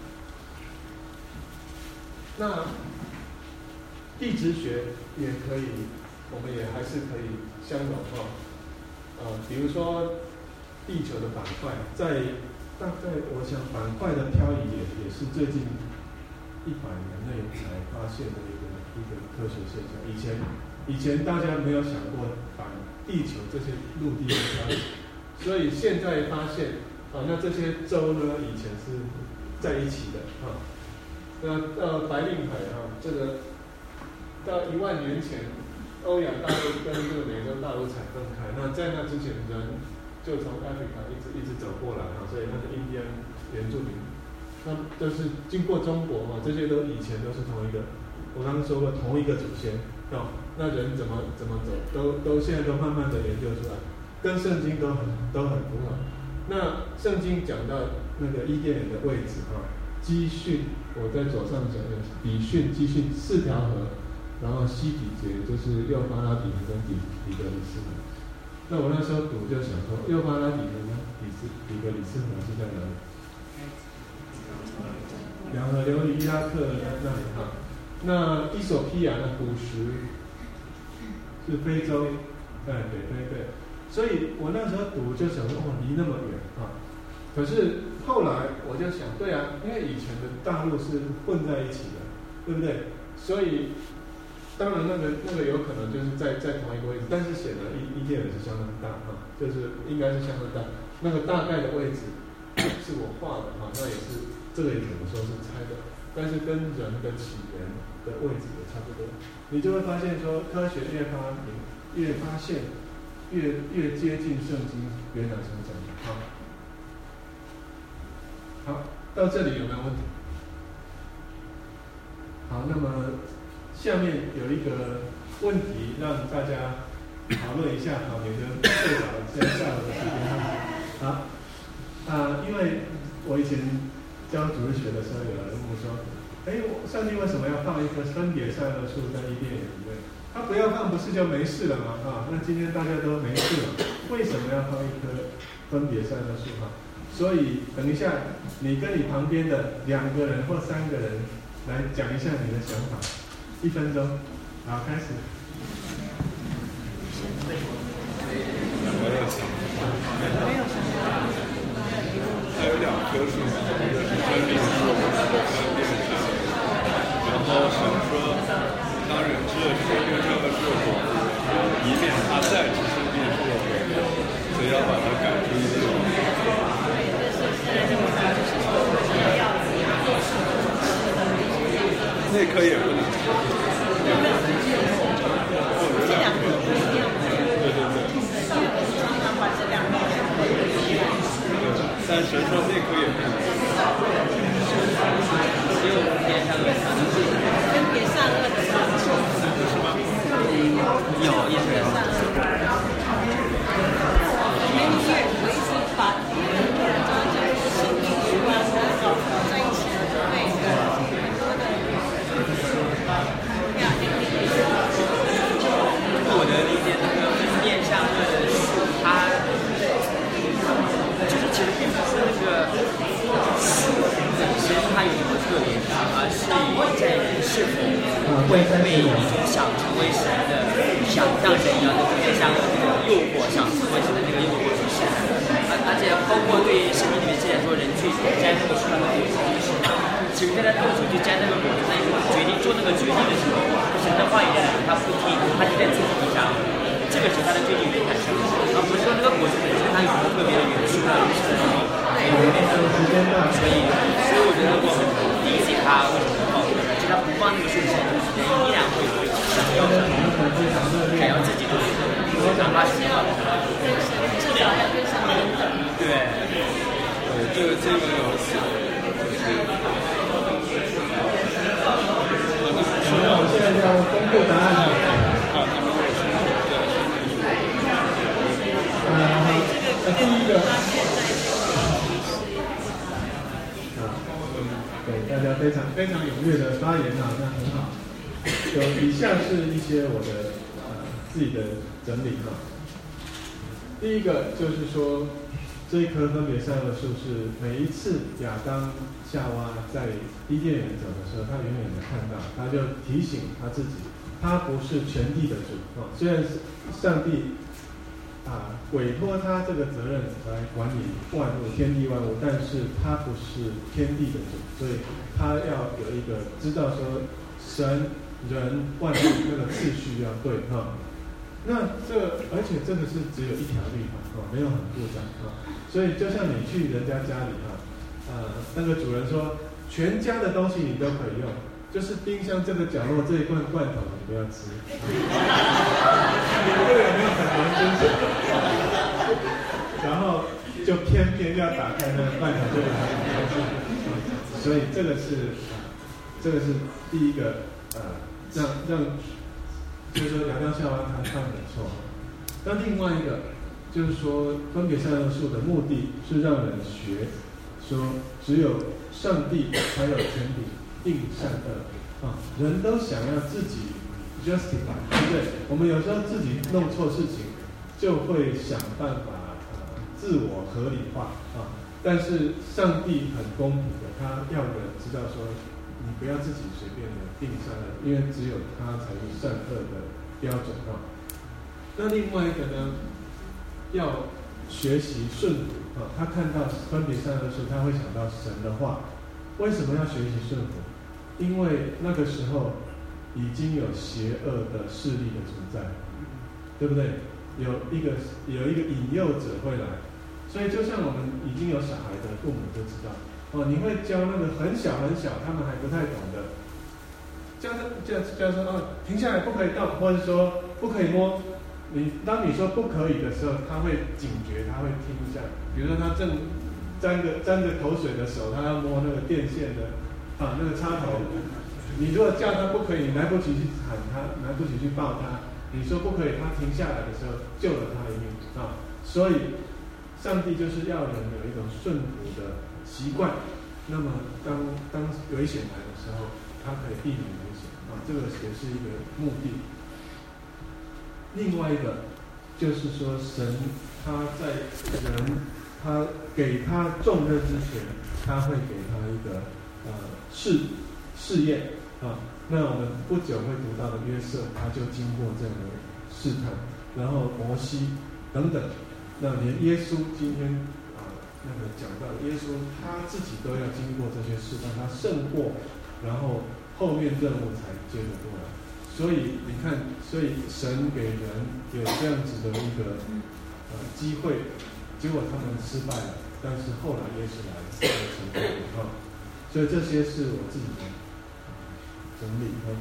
那地质学也可以，我们也还是可以相容比如说地球的板块，大概我想板块的漂移也是最近100年内才发现的一个科学现象。以前大家没有想过把地球这些陆地的漂移，所以现在发现那这些洲呢以前是在一起的那白令海这个到1万年前欧亚大陆跟这个美洲大陆才分开。那在那之前，人就从 Africa 一直走过来啊，所以那是印第安原住民，那都是经过中国嘛，这些都以前都是同一个。我刚刚说过同一个祖先哦，那人怎么走，都现在都慢慢的研究出来，跟圣经都很符合。那圣经讲到那个伊甸园的位置啊，基训，我在左上角有比训、基训4条河，然后西底节就是幼发拉底河跟底格里斯河。那我那时候读就想说，幼发拉底河呢，底格里斯河是在哪里？两河流离伊拉克那里哈。那伊索比亚的古时是非洲，在北非对，所以我那时候读就想说，离那么远啊。可是后来我就想，对啊，因为以前的大陆是混在一起的，对不对？所以当然那个有可能就是在同一个位置，但是显然伊甸园是相当大啊，就是应该是相当大。那个大概的位置是我画的啊，那也是这个也只能说是猜的。但是跟人的起源的位置也差不多，你就会发现说，科学越发现，越接近圣经原来所讲的。好，到这里有没有问题？好，那么下面有一个问题让大家讨论一下，好，免得最早在下午的时间。好，因为我以前教主日学的时候，有人问我说：“上帝为什么要放一棵分别善恶树在伊甸园里面？他不要放，不是就没事了吗？那今天大家都没事了，为什么要放一棵分别善恶树？所以等一下，你跟你旁边的2个人或3个人来讲一下你的想法，1分钟，好，开始。 没有想法。它有2棵树，一个是分别树，一个是分别善恶。然后神说，当人吃了生命树的树果，以免他再吃生命树的果，所以要把它赶出伊甸园。那棵也不能吃。 这2棵不一样。 对。 常常把这2棵。 但神说那棵也不能吃。 只有分别善恶的树。 是吗？ 有，也是有。 我一直把生命树啊在一起了，就会很多的我的理解，那个分辨善恶的树，它就是其实并不是那个树本身它有什么特点，而是在人是否会被一种想成为神的、想像神一样的分辨善恶这个诱惑，想成为神的这个诱惑去试。而且包括对于圣经里面记载说，人去摘那个树上的果子，其实在他动手去摘那个果子那一刻，决定做那个决定的时候，神的话语在他不听，他就在自己地上，这个时候他的罪就产生了，而不是说那个果子本身它有什么特别的元素啊，所以我觉得我们理解他为什么放，其实他不放那个树上，人依然会想要还要自己做，哪怕是这样的。 至少要跟上天的。 对，这个有写。 我现在要公布答案了。第一个。对，大家非常踊跃的发言啊，那很好。以下是一些我的自己的整理哈。第一个就是说，这一棵分别善恶树是每一次亚当夏娃在伊甸园走的时候，他远远的看到，他就提醒他自己，他不是全地的主啊。虽然上帝委托他这个责任来管理万物、天地万物，但是他不是天地的主，所以他要有一个知道说神、人、万物那个次序要对哈。那而且这个是只有一条律法没有很复杂所以就像你去人家家里那个主人说全家的东西你都可以用， 就是冰箱这个角落这一罐罐头你不要吃。你这个有没有很难遵守？然后就偏偏要打开那个罐头就把它打开去。所以这个是第一个让就是说亚当夏娃他犯的错。那另外一个就是说分别善恶树的目的是让人学说只有上帝才有权柄定善恶啊，人都想要自己 justify， 对不对？我们有时候自己弄错事情，就会想办法自我合理化啊。但是上帝很公平的，他要人知道说，你不要自己随便的定善恶，因为只有他才是善恶的标准啊。那另外一个呢，要学习顺服啊。他看到分别善恶树，他会想到神的话。为什么要学习顺服？因为那个时候已经有邪恶的势力的存在，对不对？有一个引诱者会来，所以就像我们已经有小孩的父母就知道，你会教那个很小很小，他们还不太懂的，教说停下来不可以动，或者说不可以摸。当你说不可以的时候，他会警觉，他会听一下。比如说他正沾着口水的手，他要摸那个电线的那个插头。你如果叫他不可以，你来不及去喊他，来不及去抱他。你说不可以，他停下来的时候救了他一命啊。所以上帝就是要人有一种顺服的习惯。那么当危险来的时候，他可以避免危险啊，这个也是一个目的。另外一个就是说，神他在人他给他重任之前，他会给他一个试验啊。那我们不久会读到的约瑟，他就经过这样的试探，然后摩西等等，那连耶稣今天那个讲到耶稣他自己都要经过这些试探，他胜过，然后后面任务才接着过来。所以你看，所以神给人有这样子的一个机会，结果他们失败了，但是后来耶稣来才成功啊。所以这些是我自己的整理啊。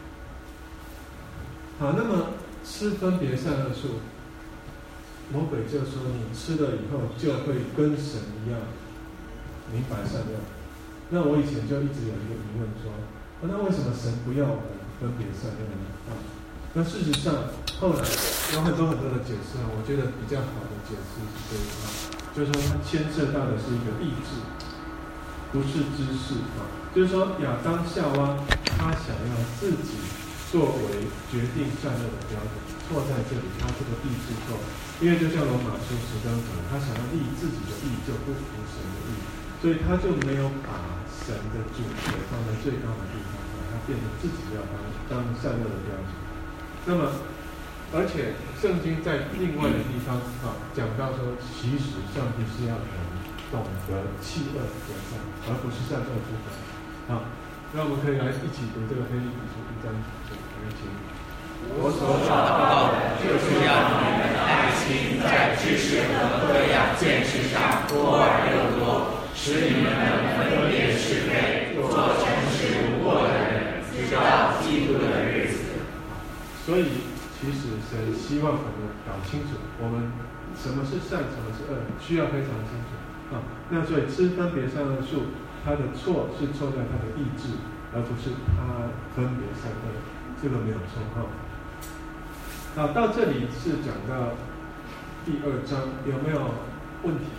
好，那么吃分别善恶树，魔鬼就说你吃了以后就会跟神一样明白善恶。那我以前就一直有一个疑问说，那为什么神不要我们分别善恶呢？那事实上后来有很多的解释我觉得比较好的解释是这个就是说它牵涉到的是一个意志，不是知识就是说亚当夏娃他想要自己作为决定善恶的标准，错在这里，他这个意志错。因为就像罗马书10章讲，他想要立自己的义，就不服神的义，所以他就没有把神的主权放在最高的地方，他变成自己要当善恶的标准。那么，而且圣经在另外的地方讲到说，其实上帝是要人懂得弃恶择善，而不是善恶不分。那我们可以来一起读这个腓立比书1章9节。 我所祷告的，就是要你们的爱心在知识和各样见识上多而又多，使你们能分辨是非，做诚实无过的人，直到基督的日子。 所以，其实神希望我们搞清楚，我们什么是善，什么是恶，需要非常清楚那所以吃分别善恶树，它的错是错在它的意志，而不是它分别善恶，这个没有错好，到这里是讲到第2章，有没有问题？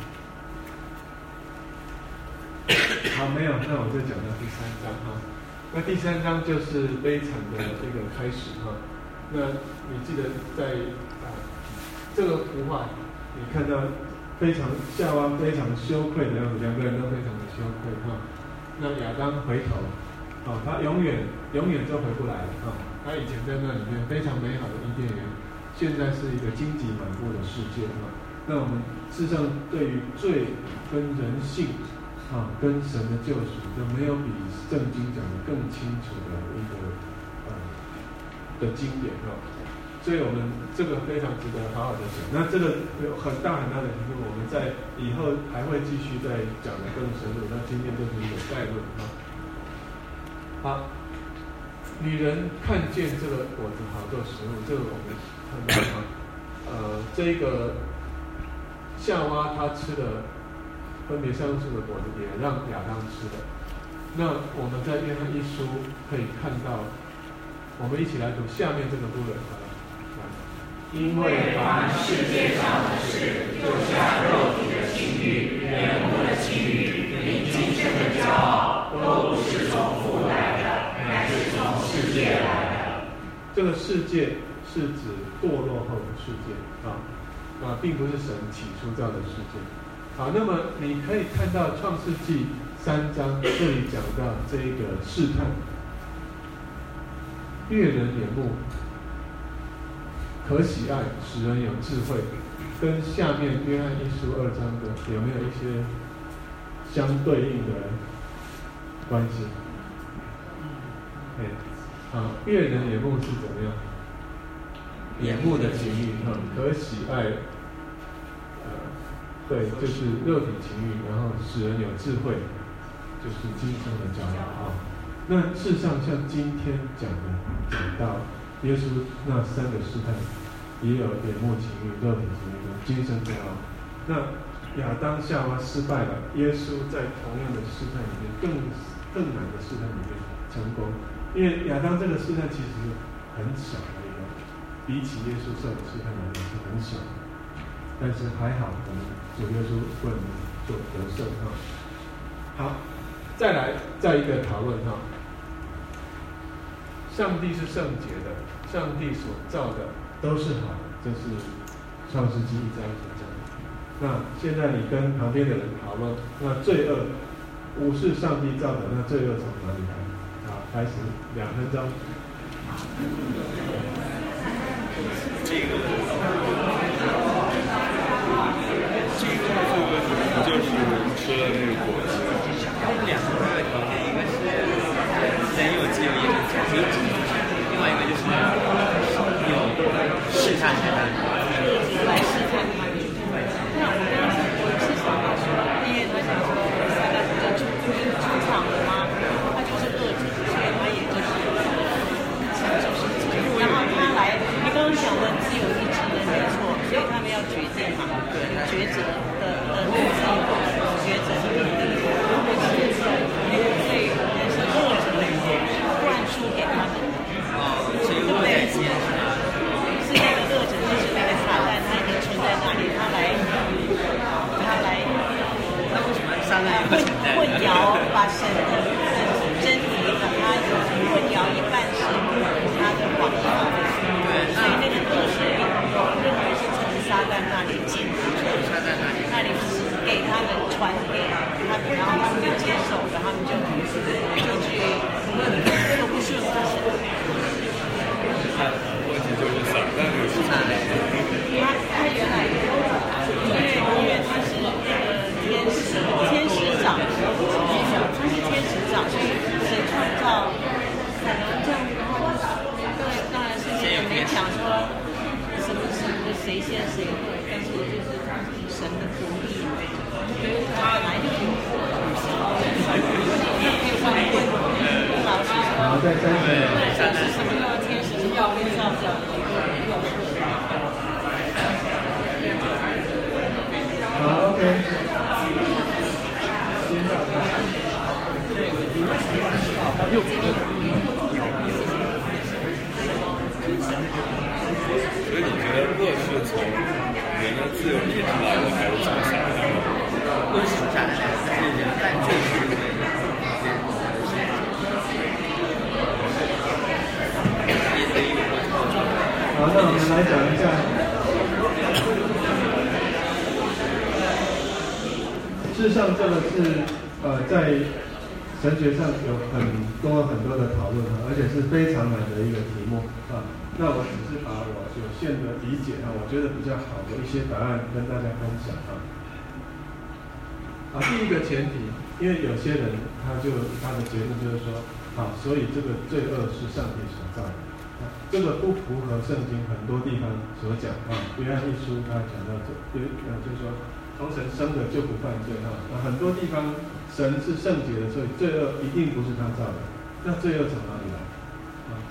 好，没有，那我就讲到第3章那第3章就是悲惨的这个开始那你记得在这个图画，你看到夏娃非常羞愧的样子，两个人都非常的羞愧那亚当回头他永远就回不来了他以前在那里面非常美好的伊甸园，现在是一个荆棘满布的世界那我们事实上对于罪跟人性跟神的救赎，就没有比圣经讲的更清楚的一个的经典所以我们这个非常值得好好的讲。那这个有很大的题目，我们在以后还会继续再讲的更深入。那今天就是一个概论好， 女人看见这个果子好做食物，这个我们看到啊，这个夏娃她吃的分别善恶树的果子，也让亚当吃的。那我们在约翰一书可以看到，我们一起来读下面这个部分好了。因为凡世界上的事，就像肉体的情欲、眼目的情欲、并今生的骄傲，都不是从父来的，乃是从世界来的。这个世界是指堕落后的世界啊，并不是神起初造的世界。好，那么你可以看到创世纪3章这里讲到这一个试探，悦人眼目，可喜爱，使人有智慧，跟下面约翰一书2章的有没有一些相对应的关系？悦人眼目是怎么样？眼目的情欲，可喜爱，对，就是肉体情欲，然后使人有智慧，就是今生的骄傲啊。那事实上，像今天讲到耶稣那3个试探，也有眼目情欲、肉体情欲跟今生骄傲。那亚当夏娃失败了，耶稣在同样的试探里面，更难的试探里面成功。因为亚当这个试探其实很小的一个，比起耶稣受的试探来讲是很小的，但是还好，我们主耶稣为我们做得胜哈。好，再一个讨论哈。上帝是圣洁的，上帝所造的都是好的，这是创世纪1章所讲的。那现在你跟旁边的人讨论，那罪恶不是上帝造的，那罪恶从哪里来？好，开始2分钟。 这个不就是吃了那个果子？ 有2个条件，一个是人有自由意志可以指出去，另外一个就是有试探在那里。 来试探他们。那我是想要说，因为他想说，出场了吗？他就是恶者，所以他也就是然后他来，你刚刚讲的自由意志的没错，所以他们要决定嘛，抉择的抉择的能力，所以是恶者灌输给他们， 所以我在接是那个恶者，就是那个撒旦，他已经存在那里，他来， 那为什么撒旦也会存在？ 混淆把神的真理把它混淆一半是他的谎言，所以那个恶是认为是从撒旦那里进，那里是给他们传给他们，然后他们就接受了，他们就去都不顺服神。 问题就是撒旦这个事情。 他原来因为他是那个天使长，他是天使长，所以神创造可能这样子的话，当然是没讲说什么谁先谁后，但是就是神的旨意，他本来就有老师说，对，是什么样的天使是要被造这样的一个好 ，OK。 所以你觉得恶是从人的自由意志来的，还是从撒旦来的？ 恶是从撒旦来的，但是人犯罪是因为好，那我们来讲一下，事实上这个是在神学上有很多的讨论而且是非常难的一个题目啊。那我只是把我有限的理解我觉得比较好的一些答案跟大家分享第一个前提，因为有些人他的结论就是说，所以这个罪恶是上帝所造的。这个不符合圣经很多地方所讲约翰一书他讲到就是说从神生的就不犯罪很多地方神是圣洁的，所以罪恶一定不是他造的。那罪恶从哪里来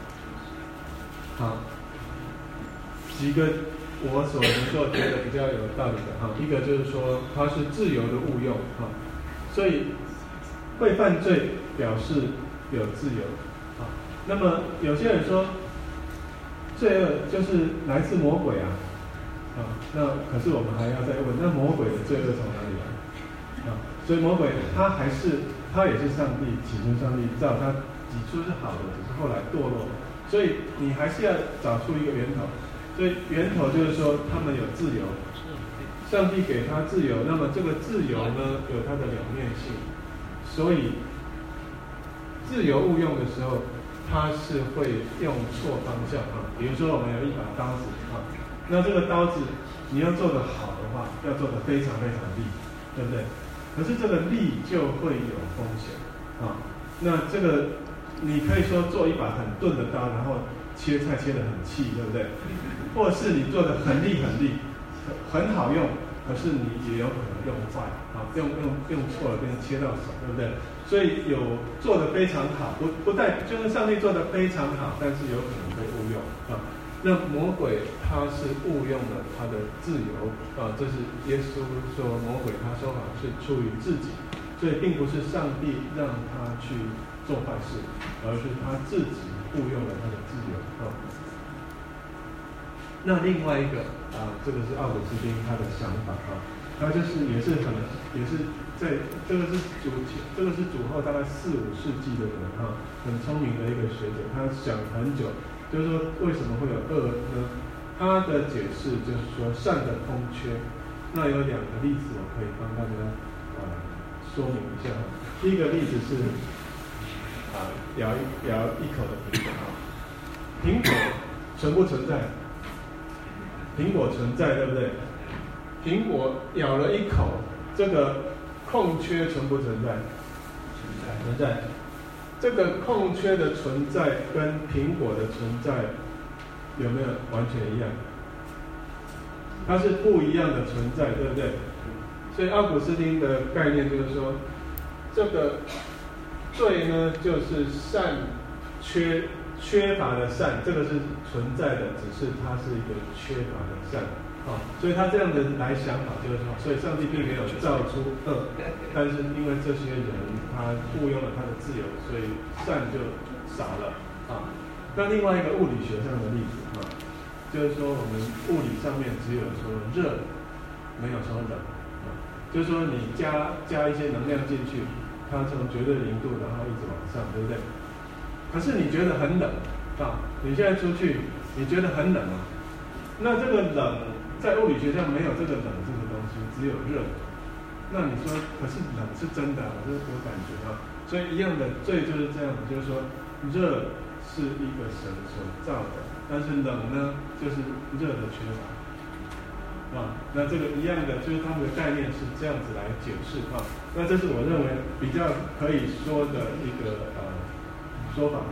好，几个我所能够觉得比较有道理的哈，一个就是说它是自由的误用哈，所以会犯罪表示有自由啊。那么有些人说罪恶就是来自魔鬼啊，那可是我们还要再问，那魔鬼的罪恶从哪里来啊？所以魔鬼他也是上帝，起初上帝造他，起初是好的，只是后来堕落，所以你还是要找出一个源头。所以源头就是说他们有自由，上帝给他自由，那么这个自由呢有它的两面性，所以自由误用的时候，它是会用错方向啊。比如说我们有一把刀子啊，那这个刀子你要做得好的话，要做得非常非常利，对不对？可是这个利就会有风险啊。那这个你可以说做一把很钝的刀，然后切菜切得很细，对不对？或者是你做得很利很好用，可是你也有可能用坏啊，用错了，变成切到手，对不对？所以有做得非常好，不但就是上帝做得非常好，但是有可能被误用啊。那魔鬼他是误用了他的自由啊，这是耶稣说魔鬼他说法是出于自己，所以并不是上帝让他去做坏事，而是他自己误用了他的自由啊。那另外一个这个是奥古斯丁他的想法啊，他就是也是在这个是主后大概4、5世纪的人啊，很聪明的一个学者，他想很久，就是说为什么会有恶呢？他的解释就是说善的空缺。那有2个例子我可以帮大家说明一下。第一个例子是咬一口的苹果，苹果存不存在？苹果存在，对不对？苹果咬了一口，这个空缺存不存在？存在。这个空缺的存在跟苹果的存在有没有完全一样？它是不一样的存在，对不对？所以奥古斯丁的概念就是说，这个罪呢，就是善缺乏的善，这个是存在的，只是它是一个缺乏的善所以他这样的来想法就是说，所以上帝并没有造出恶，但是因为这些人他误用了他的自由，所以善就少了那另外一个物理学上的例子就是说我们物理上面只有说热，没有说冷就是说你加一些能量进去，它从绝对0度然后一直往上，对不对？可是你觉得很冷你现在出去你觉得很冷那这个冷在物理学上没有这个冷这个东西，只有热。那你说可是冷是真的我感觉所以一样的罪就是这样，就是说热是一个神所造的，但是冷呢就是热的缺乏那这个一样的就是他们的概念是这样子来解释那这是我认为比较可以说的一个说法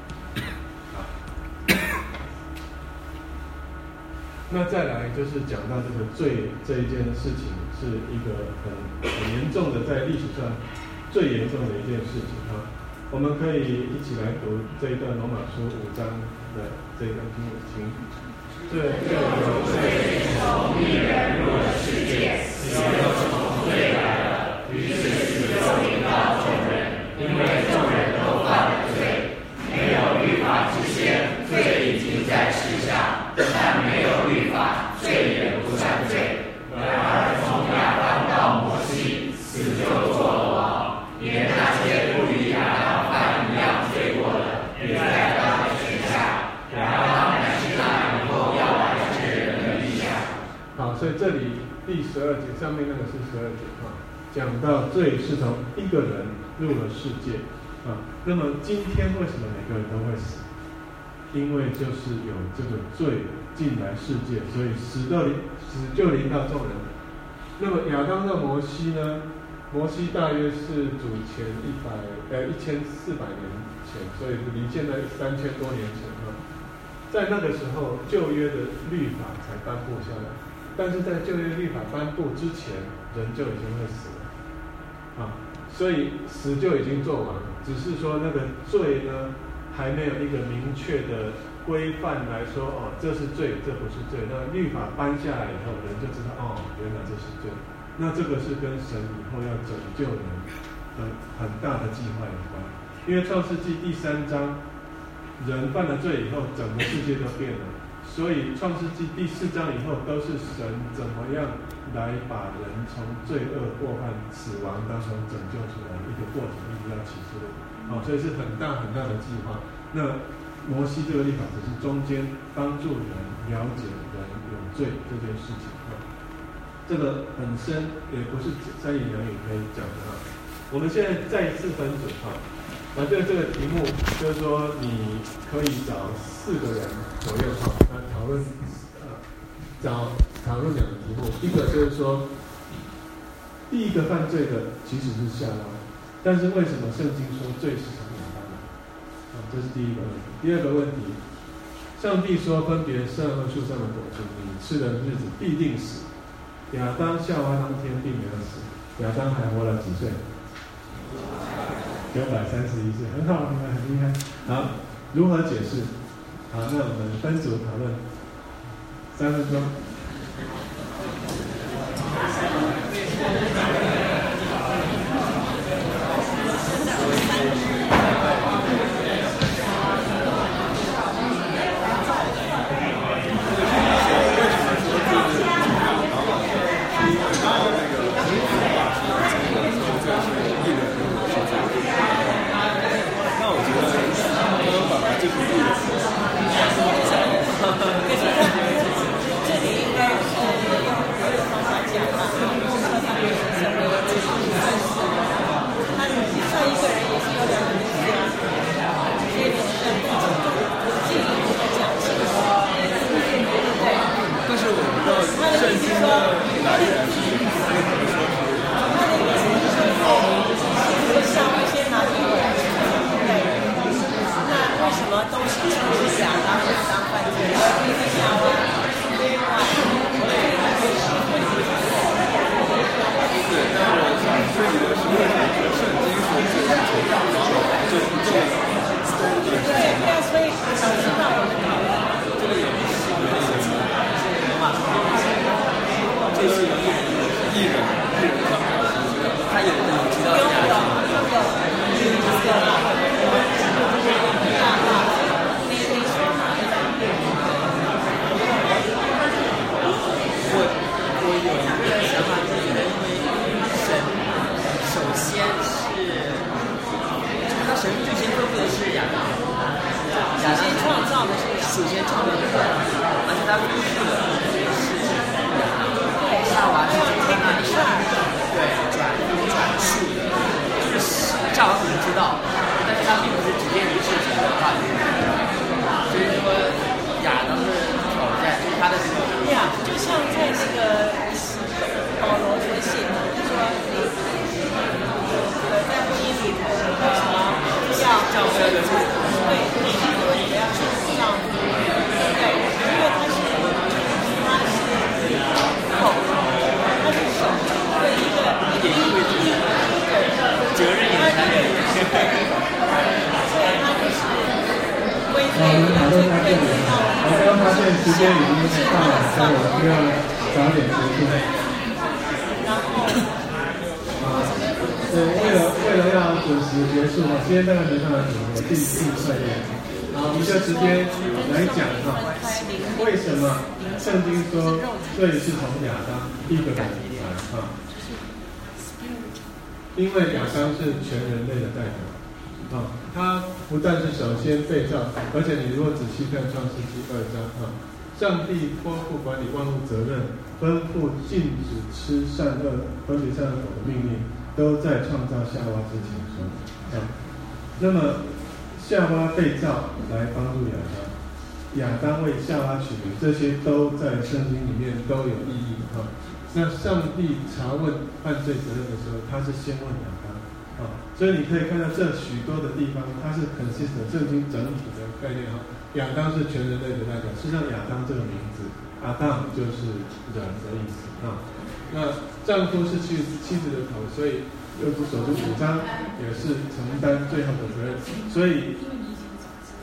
那再来就是讲到这个罪这一件事情，是一个很严重的，在历史上最严重的一件事情我们可以一起来读这一段罗马书5章的这一段经文，请。罪就由罪从一人入了世界，死又从罪来了，于是死就临到众人，因为众人都犯了罪。没有律法之前，罪已经在世上，但没有律法，罪也不算罪。然而从亚当到摩西，死就做了王，连那些不与亚当犯一样罪过的，也在他的权下。然而当乃是那以后要来之人的理想。好，所以这里第12节上面那个是12节讲到罪是从一个人入了世界那么今天为什么每个人都会死？因为就是有这个罪进来世界，所以死就临到众人。那么亚当到摩西呢？摩西大约是主前1400年前，所以离现在3000多年前在那个时候，旧约的律法才颁布下来，但是在旧约律法颁布之前，人就已经会死了所以死就已经做完了，只是说那个罪呢还没有一个明确的规范来说，哦，这是罪，这不是罪。那律法颁下来以后，人就知道，哦，原来这是罪。那这个是跟神以后要拯救人很大的计划有关。因为创世纪第3章，人犯了罪以后，整个世界都变了。所以创世纪第4章以后，都是神怎么样来把人从罪恶、过犯、死亡当中拯救出来的一个过程，一直到启示录。所以是很大很大的计划。那摩西这个律法只是中间帮助人了解人有罪这件事情。这个很深，也不是3言2语可以讲的。我们现在再一次分组反正这个题目就是说，你可以找4个人左右讨论2个题目。一个就是说，第一个犯罪的其实是夏娃，但是为什么圣经说罪是从亚当来？这是第一个问题。第二个问题，上帝说分别善恶树上的果子，你吃的日子必定死。亚当夏娃当天并没有死，亚当还活了几岁？931岁，很好，很厉害。好，如何解释？好，那我们分组讨论3分钟。今天大概没办法讲，我第4块点，好，一个时间来讲为什么圣经说罪是从亚当第一个来因为亚当是全人类的代表他不但是首先被造，而且你如果仔细看创世纪2章上帝托付管理万物责任，吩咐禁止吃善恶分别善恶果的命令，都在创造夏娃之前说那么夏娃被造来帮助亚当，亚当为夏娃取名，这些都在圣经里面都有意义那上帝查问犯罪责任的时候，他是先问亚当所以你可以看到这许多的地方，它是 consistent 圣经整体的概念亚当是全人类的代表，事实上亚当这个名字，阿当就是人的意思那丈夫是妻子的头，所以又不守住5章也是承担最后的责任，所以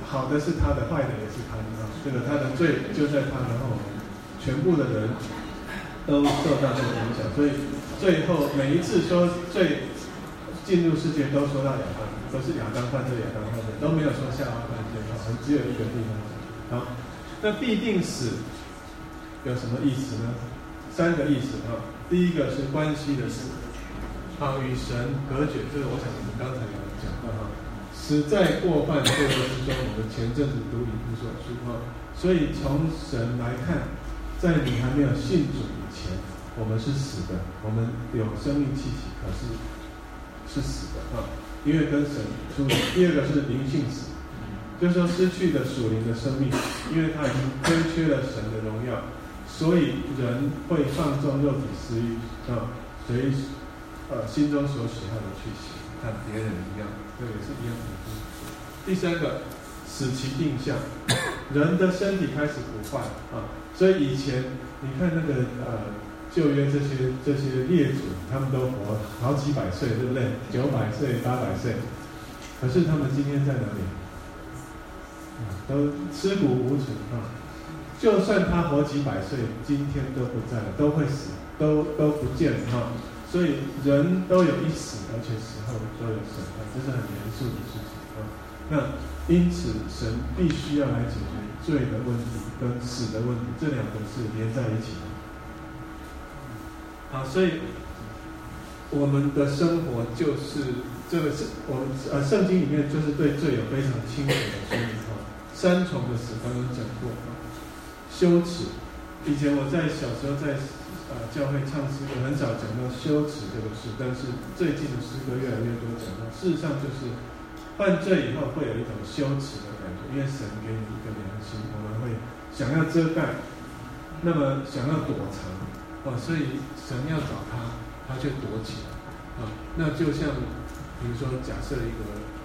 好的是他的，坏的也是他的啊。这个他的罪就在他，然后我们全部的人都受到这个影响，所以最后每一次说罪进入世界都说到亚当，都是亚当犯罪，亚当犯罪，都没有说夏娃犯罪，只有一个地方。好，那必定死有什么意思呢？3个意思啊。第一个是关系的死，与神隔绝，这个我想我们刚才有讲到哈。死在过犯罪恶之中，我们前阵子读以弗所书哈。所以从神来看，在你还没有信主以前，我们是死的，我们有生命气息，可是是死的啊，因为跟神出离。第二个是灵性死，就是说失去了属灵的生命，因为他已经亏缺了神的荣耀，所以人会放纵肉体私欲啊，随心中所喜好的去行，看别人一样，这也是一样的。第3个，死其定相，人的身体开始腐坏啊，所以以前你看那个旧约这些列祖，他们都活好几百岁，对不对？900岁、800岁，可是他们今天在哪里？都尸骨无存啊！就算他活几百岁，今天都不在了，都会死，都不见了哈。所以人都有一死，而且死后都有审判，这是很严肃的事情啊。那因此，神必须要来解决罪的问题跟死的问题，这2个是连在一起的。好，所以我们的生活就是这个是我们圣经里面就是对罪有非常清楚的说明哈。3重的死刚刚讲过啊，羞耻。以前我在小时候在教会唱诗歌，很少讲到羞耻这个事，但是最近的诗歌越来越多讲到。事实上就是犯罪以后会有一种羞耻的感觉，因为神给你一个良心，我们会想要遮盖，那么想要躲藏所以神要找他，他就躲起来那就像比如说假设一个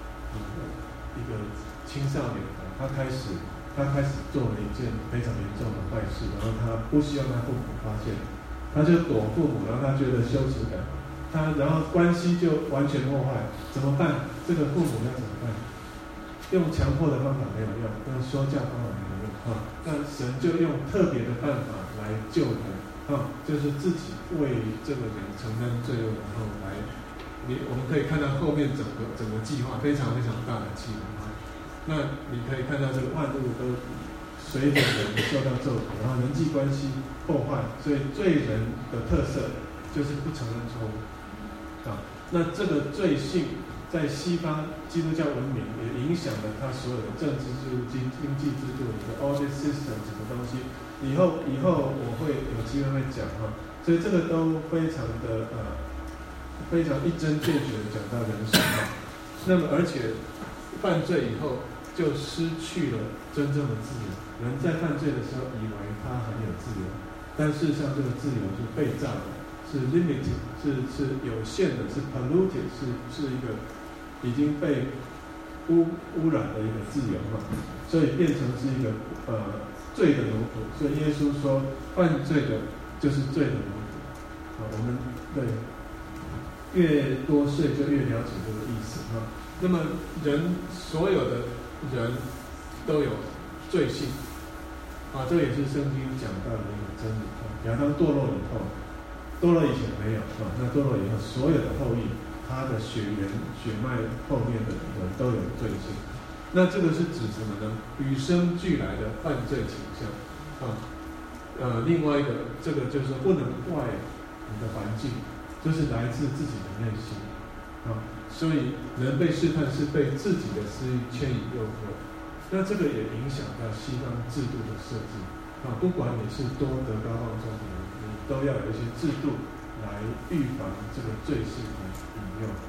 青少年他开始做了一件非常严重的坏事，然后他不希望他父母发现，他就躲父母，然后他觉得羞耻感，然后关系就完全破坏，怎么办？这个父母要怎么办？用强迫的方法没有用，用说教方法没有用那神就用特别的办法来救人就是自己为这个人承担罪恶，然后我们可以看到后面整个计划非常非常大的计划那你可以看到这个万物都随着人受到咒诅，然后人际关系破坏，所以罪人的特色就是不承认错误那这个罪性在西方基督教文明也影响了他所有的政治制度、经济制度的 audit system 什么东西。以后我会有机会讲所以这个都非常的非常一针见血的讲到人生那么而且犯罪以后就失去了真正的自由。人在犯罪的时候以为他很有自由，但事实上这个自由是被造的，是 limited， 是有限的，是 polluted， 是一个已经被污染的一个自由所以变成是一个罪的奴仆。所以耶稣说犯罪的就是罪的奴仆我们对越多岁就越了解这个意思那么所有的人都有罪性这个也是圣经讲到的一个真理亚当堕落以后，堕落以前没有那堕落以后，所有的后裔，他的血脉后面的人都有罪性。那这个是指什么呢？与生俱来的犯罪倾向另外一个，这个就是说不能怪你的环境，就是来自自己的内心所以人被试探是被自己的私欲牵引诱惑。那这个也影响到西方制度的设计不管你是多德高望重的人，你都要有一些制度来预防这个罪性的引诱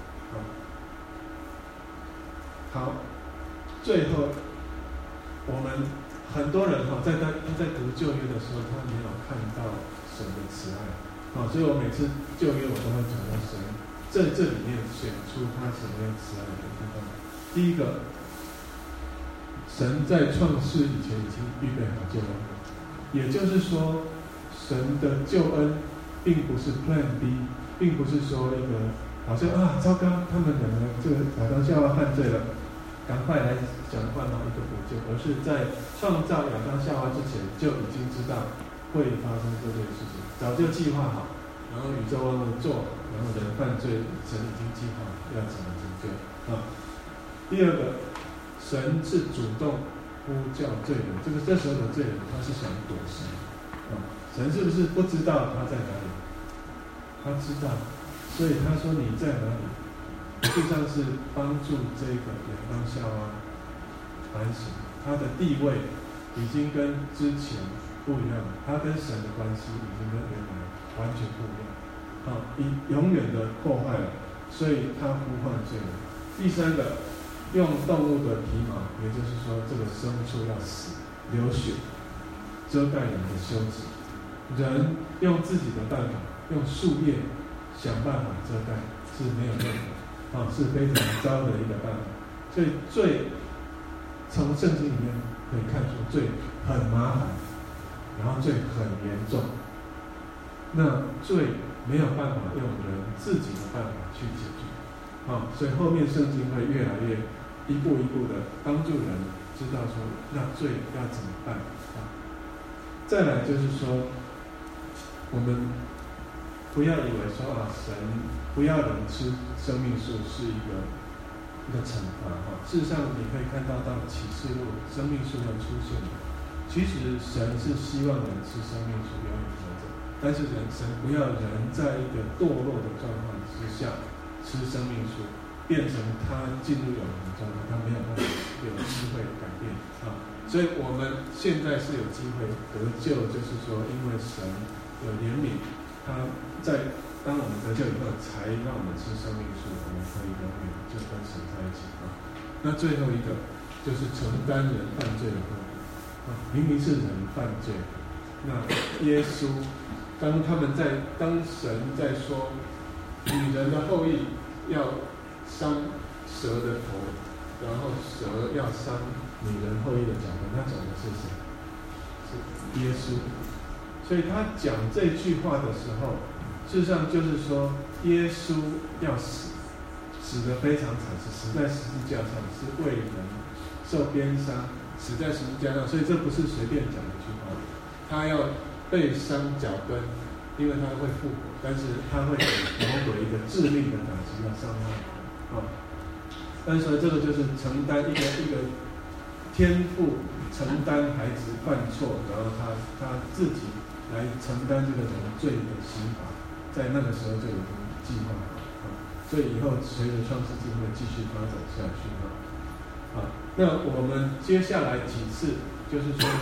好，最后我们很多人在读旧约的时候，他没有看到神的慈爱所以我每次旧约我都会讲到神在这里面显出他什么样慈爱的地方。第一个，神在创世以前已经预备好救恩了，也就是说神的救恩并不是 Plan B， 并不是说一个好像糟糕，他们两个这个亚当夏娃犯罪了赶快来想办法一个补救，而是在创造亚当夏娃之前就已经知道会发生这类事情，早就计划好，然后宇宙万物做，然后人犯罪，神已经计划要怎么拯救啊。第二个，神是主动呼叫罪人，这时候的罪人他是想躲神啊，神是不是不知道他在哪里？他知道，所以他说你在哪里？实际上是帮助这个亚当夏娃反省，他的地位已经跟之前不一样了，他跟神的关系已经跟原来完全不一样，永远的破坏了，所以他呼唤罪人。第三个，用动物的皮毛，也就是说这个牲畜要死，流血，遮盖人的羞耻。人用自己的办法，用树叶想办法遮盖是没有用的。是非常糟的一个办法，所以罪从圣经里面可以看出罪很麻烦，然后罪很严重。那罪没有办法用人自己的办法去解决，所以后面圣经会越来越一步一步的帮助人知道说，那罪要怎么办再来就是说，我们不要以为说神不要人吃生命树是一个惩罚事实上，你可以看到启示录生命树要出现的。其实神是希望人吃生命树永远活着，但是神不要人在一个堕落的状况之下吃生命树，变成他进入永恒的状态，他没有办法有机会改变所以我们现在是有机会得救，就是说因为神有怜悯，他当我们得救以后，才让我们吃生命树，我们可以永远就跟神在一起那最后一个就是承担人犯罪的后果明明是人犯罪，那耶稣当神在说女人的后裔要伤蛇的头，然后蛇要伤女人后裔的脚跟，他讲的是谁？是耶稣。所以他讲这句话的时候，事实上就是说，耶稣要死得非常惨，是死在十字架上，是为人受鞭伤，死在十字架上。所以这不是随便讲的一句话，他要被伤脚跟，因为他会复活，但是他会给魔鬼一个致命的打击，要伤他但是这个就是承担一个天父承担孩子犯错，然后他自己来承担这个人罪的刑罚，在那个时候就已经计划好所以以后随着创世纪会继续发展下去那我们接下来几次就是说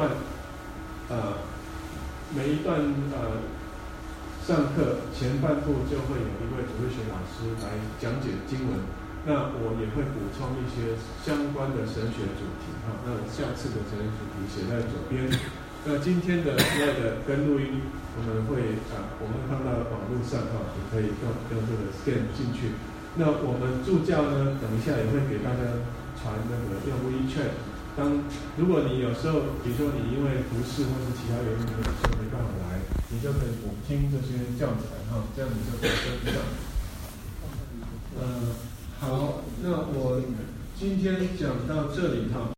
每一段上课前半部就会有一位主日学老师来讲解经文，那我也会补充一些相关的神学主题那我下次的神学主题写在左边。那今天的跟录音我们会放到网络上也可以用这个 scan 进去。那我们助教呢，等一下也会给大家传用 WeChat。如果你有时候，比如说你因为不适或是其他原因，有时候没办法来，你就可以补听这些教材这样你就可以跟上。好，那我今天讲到这里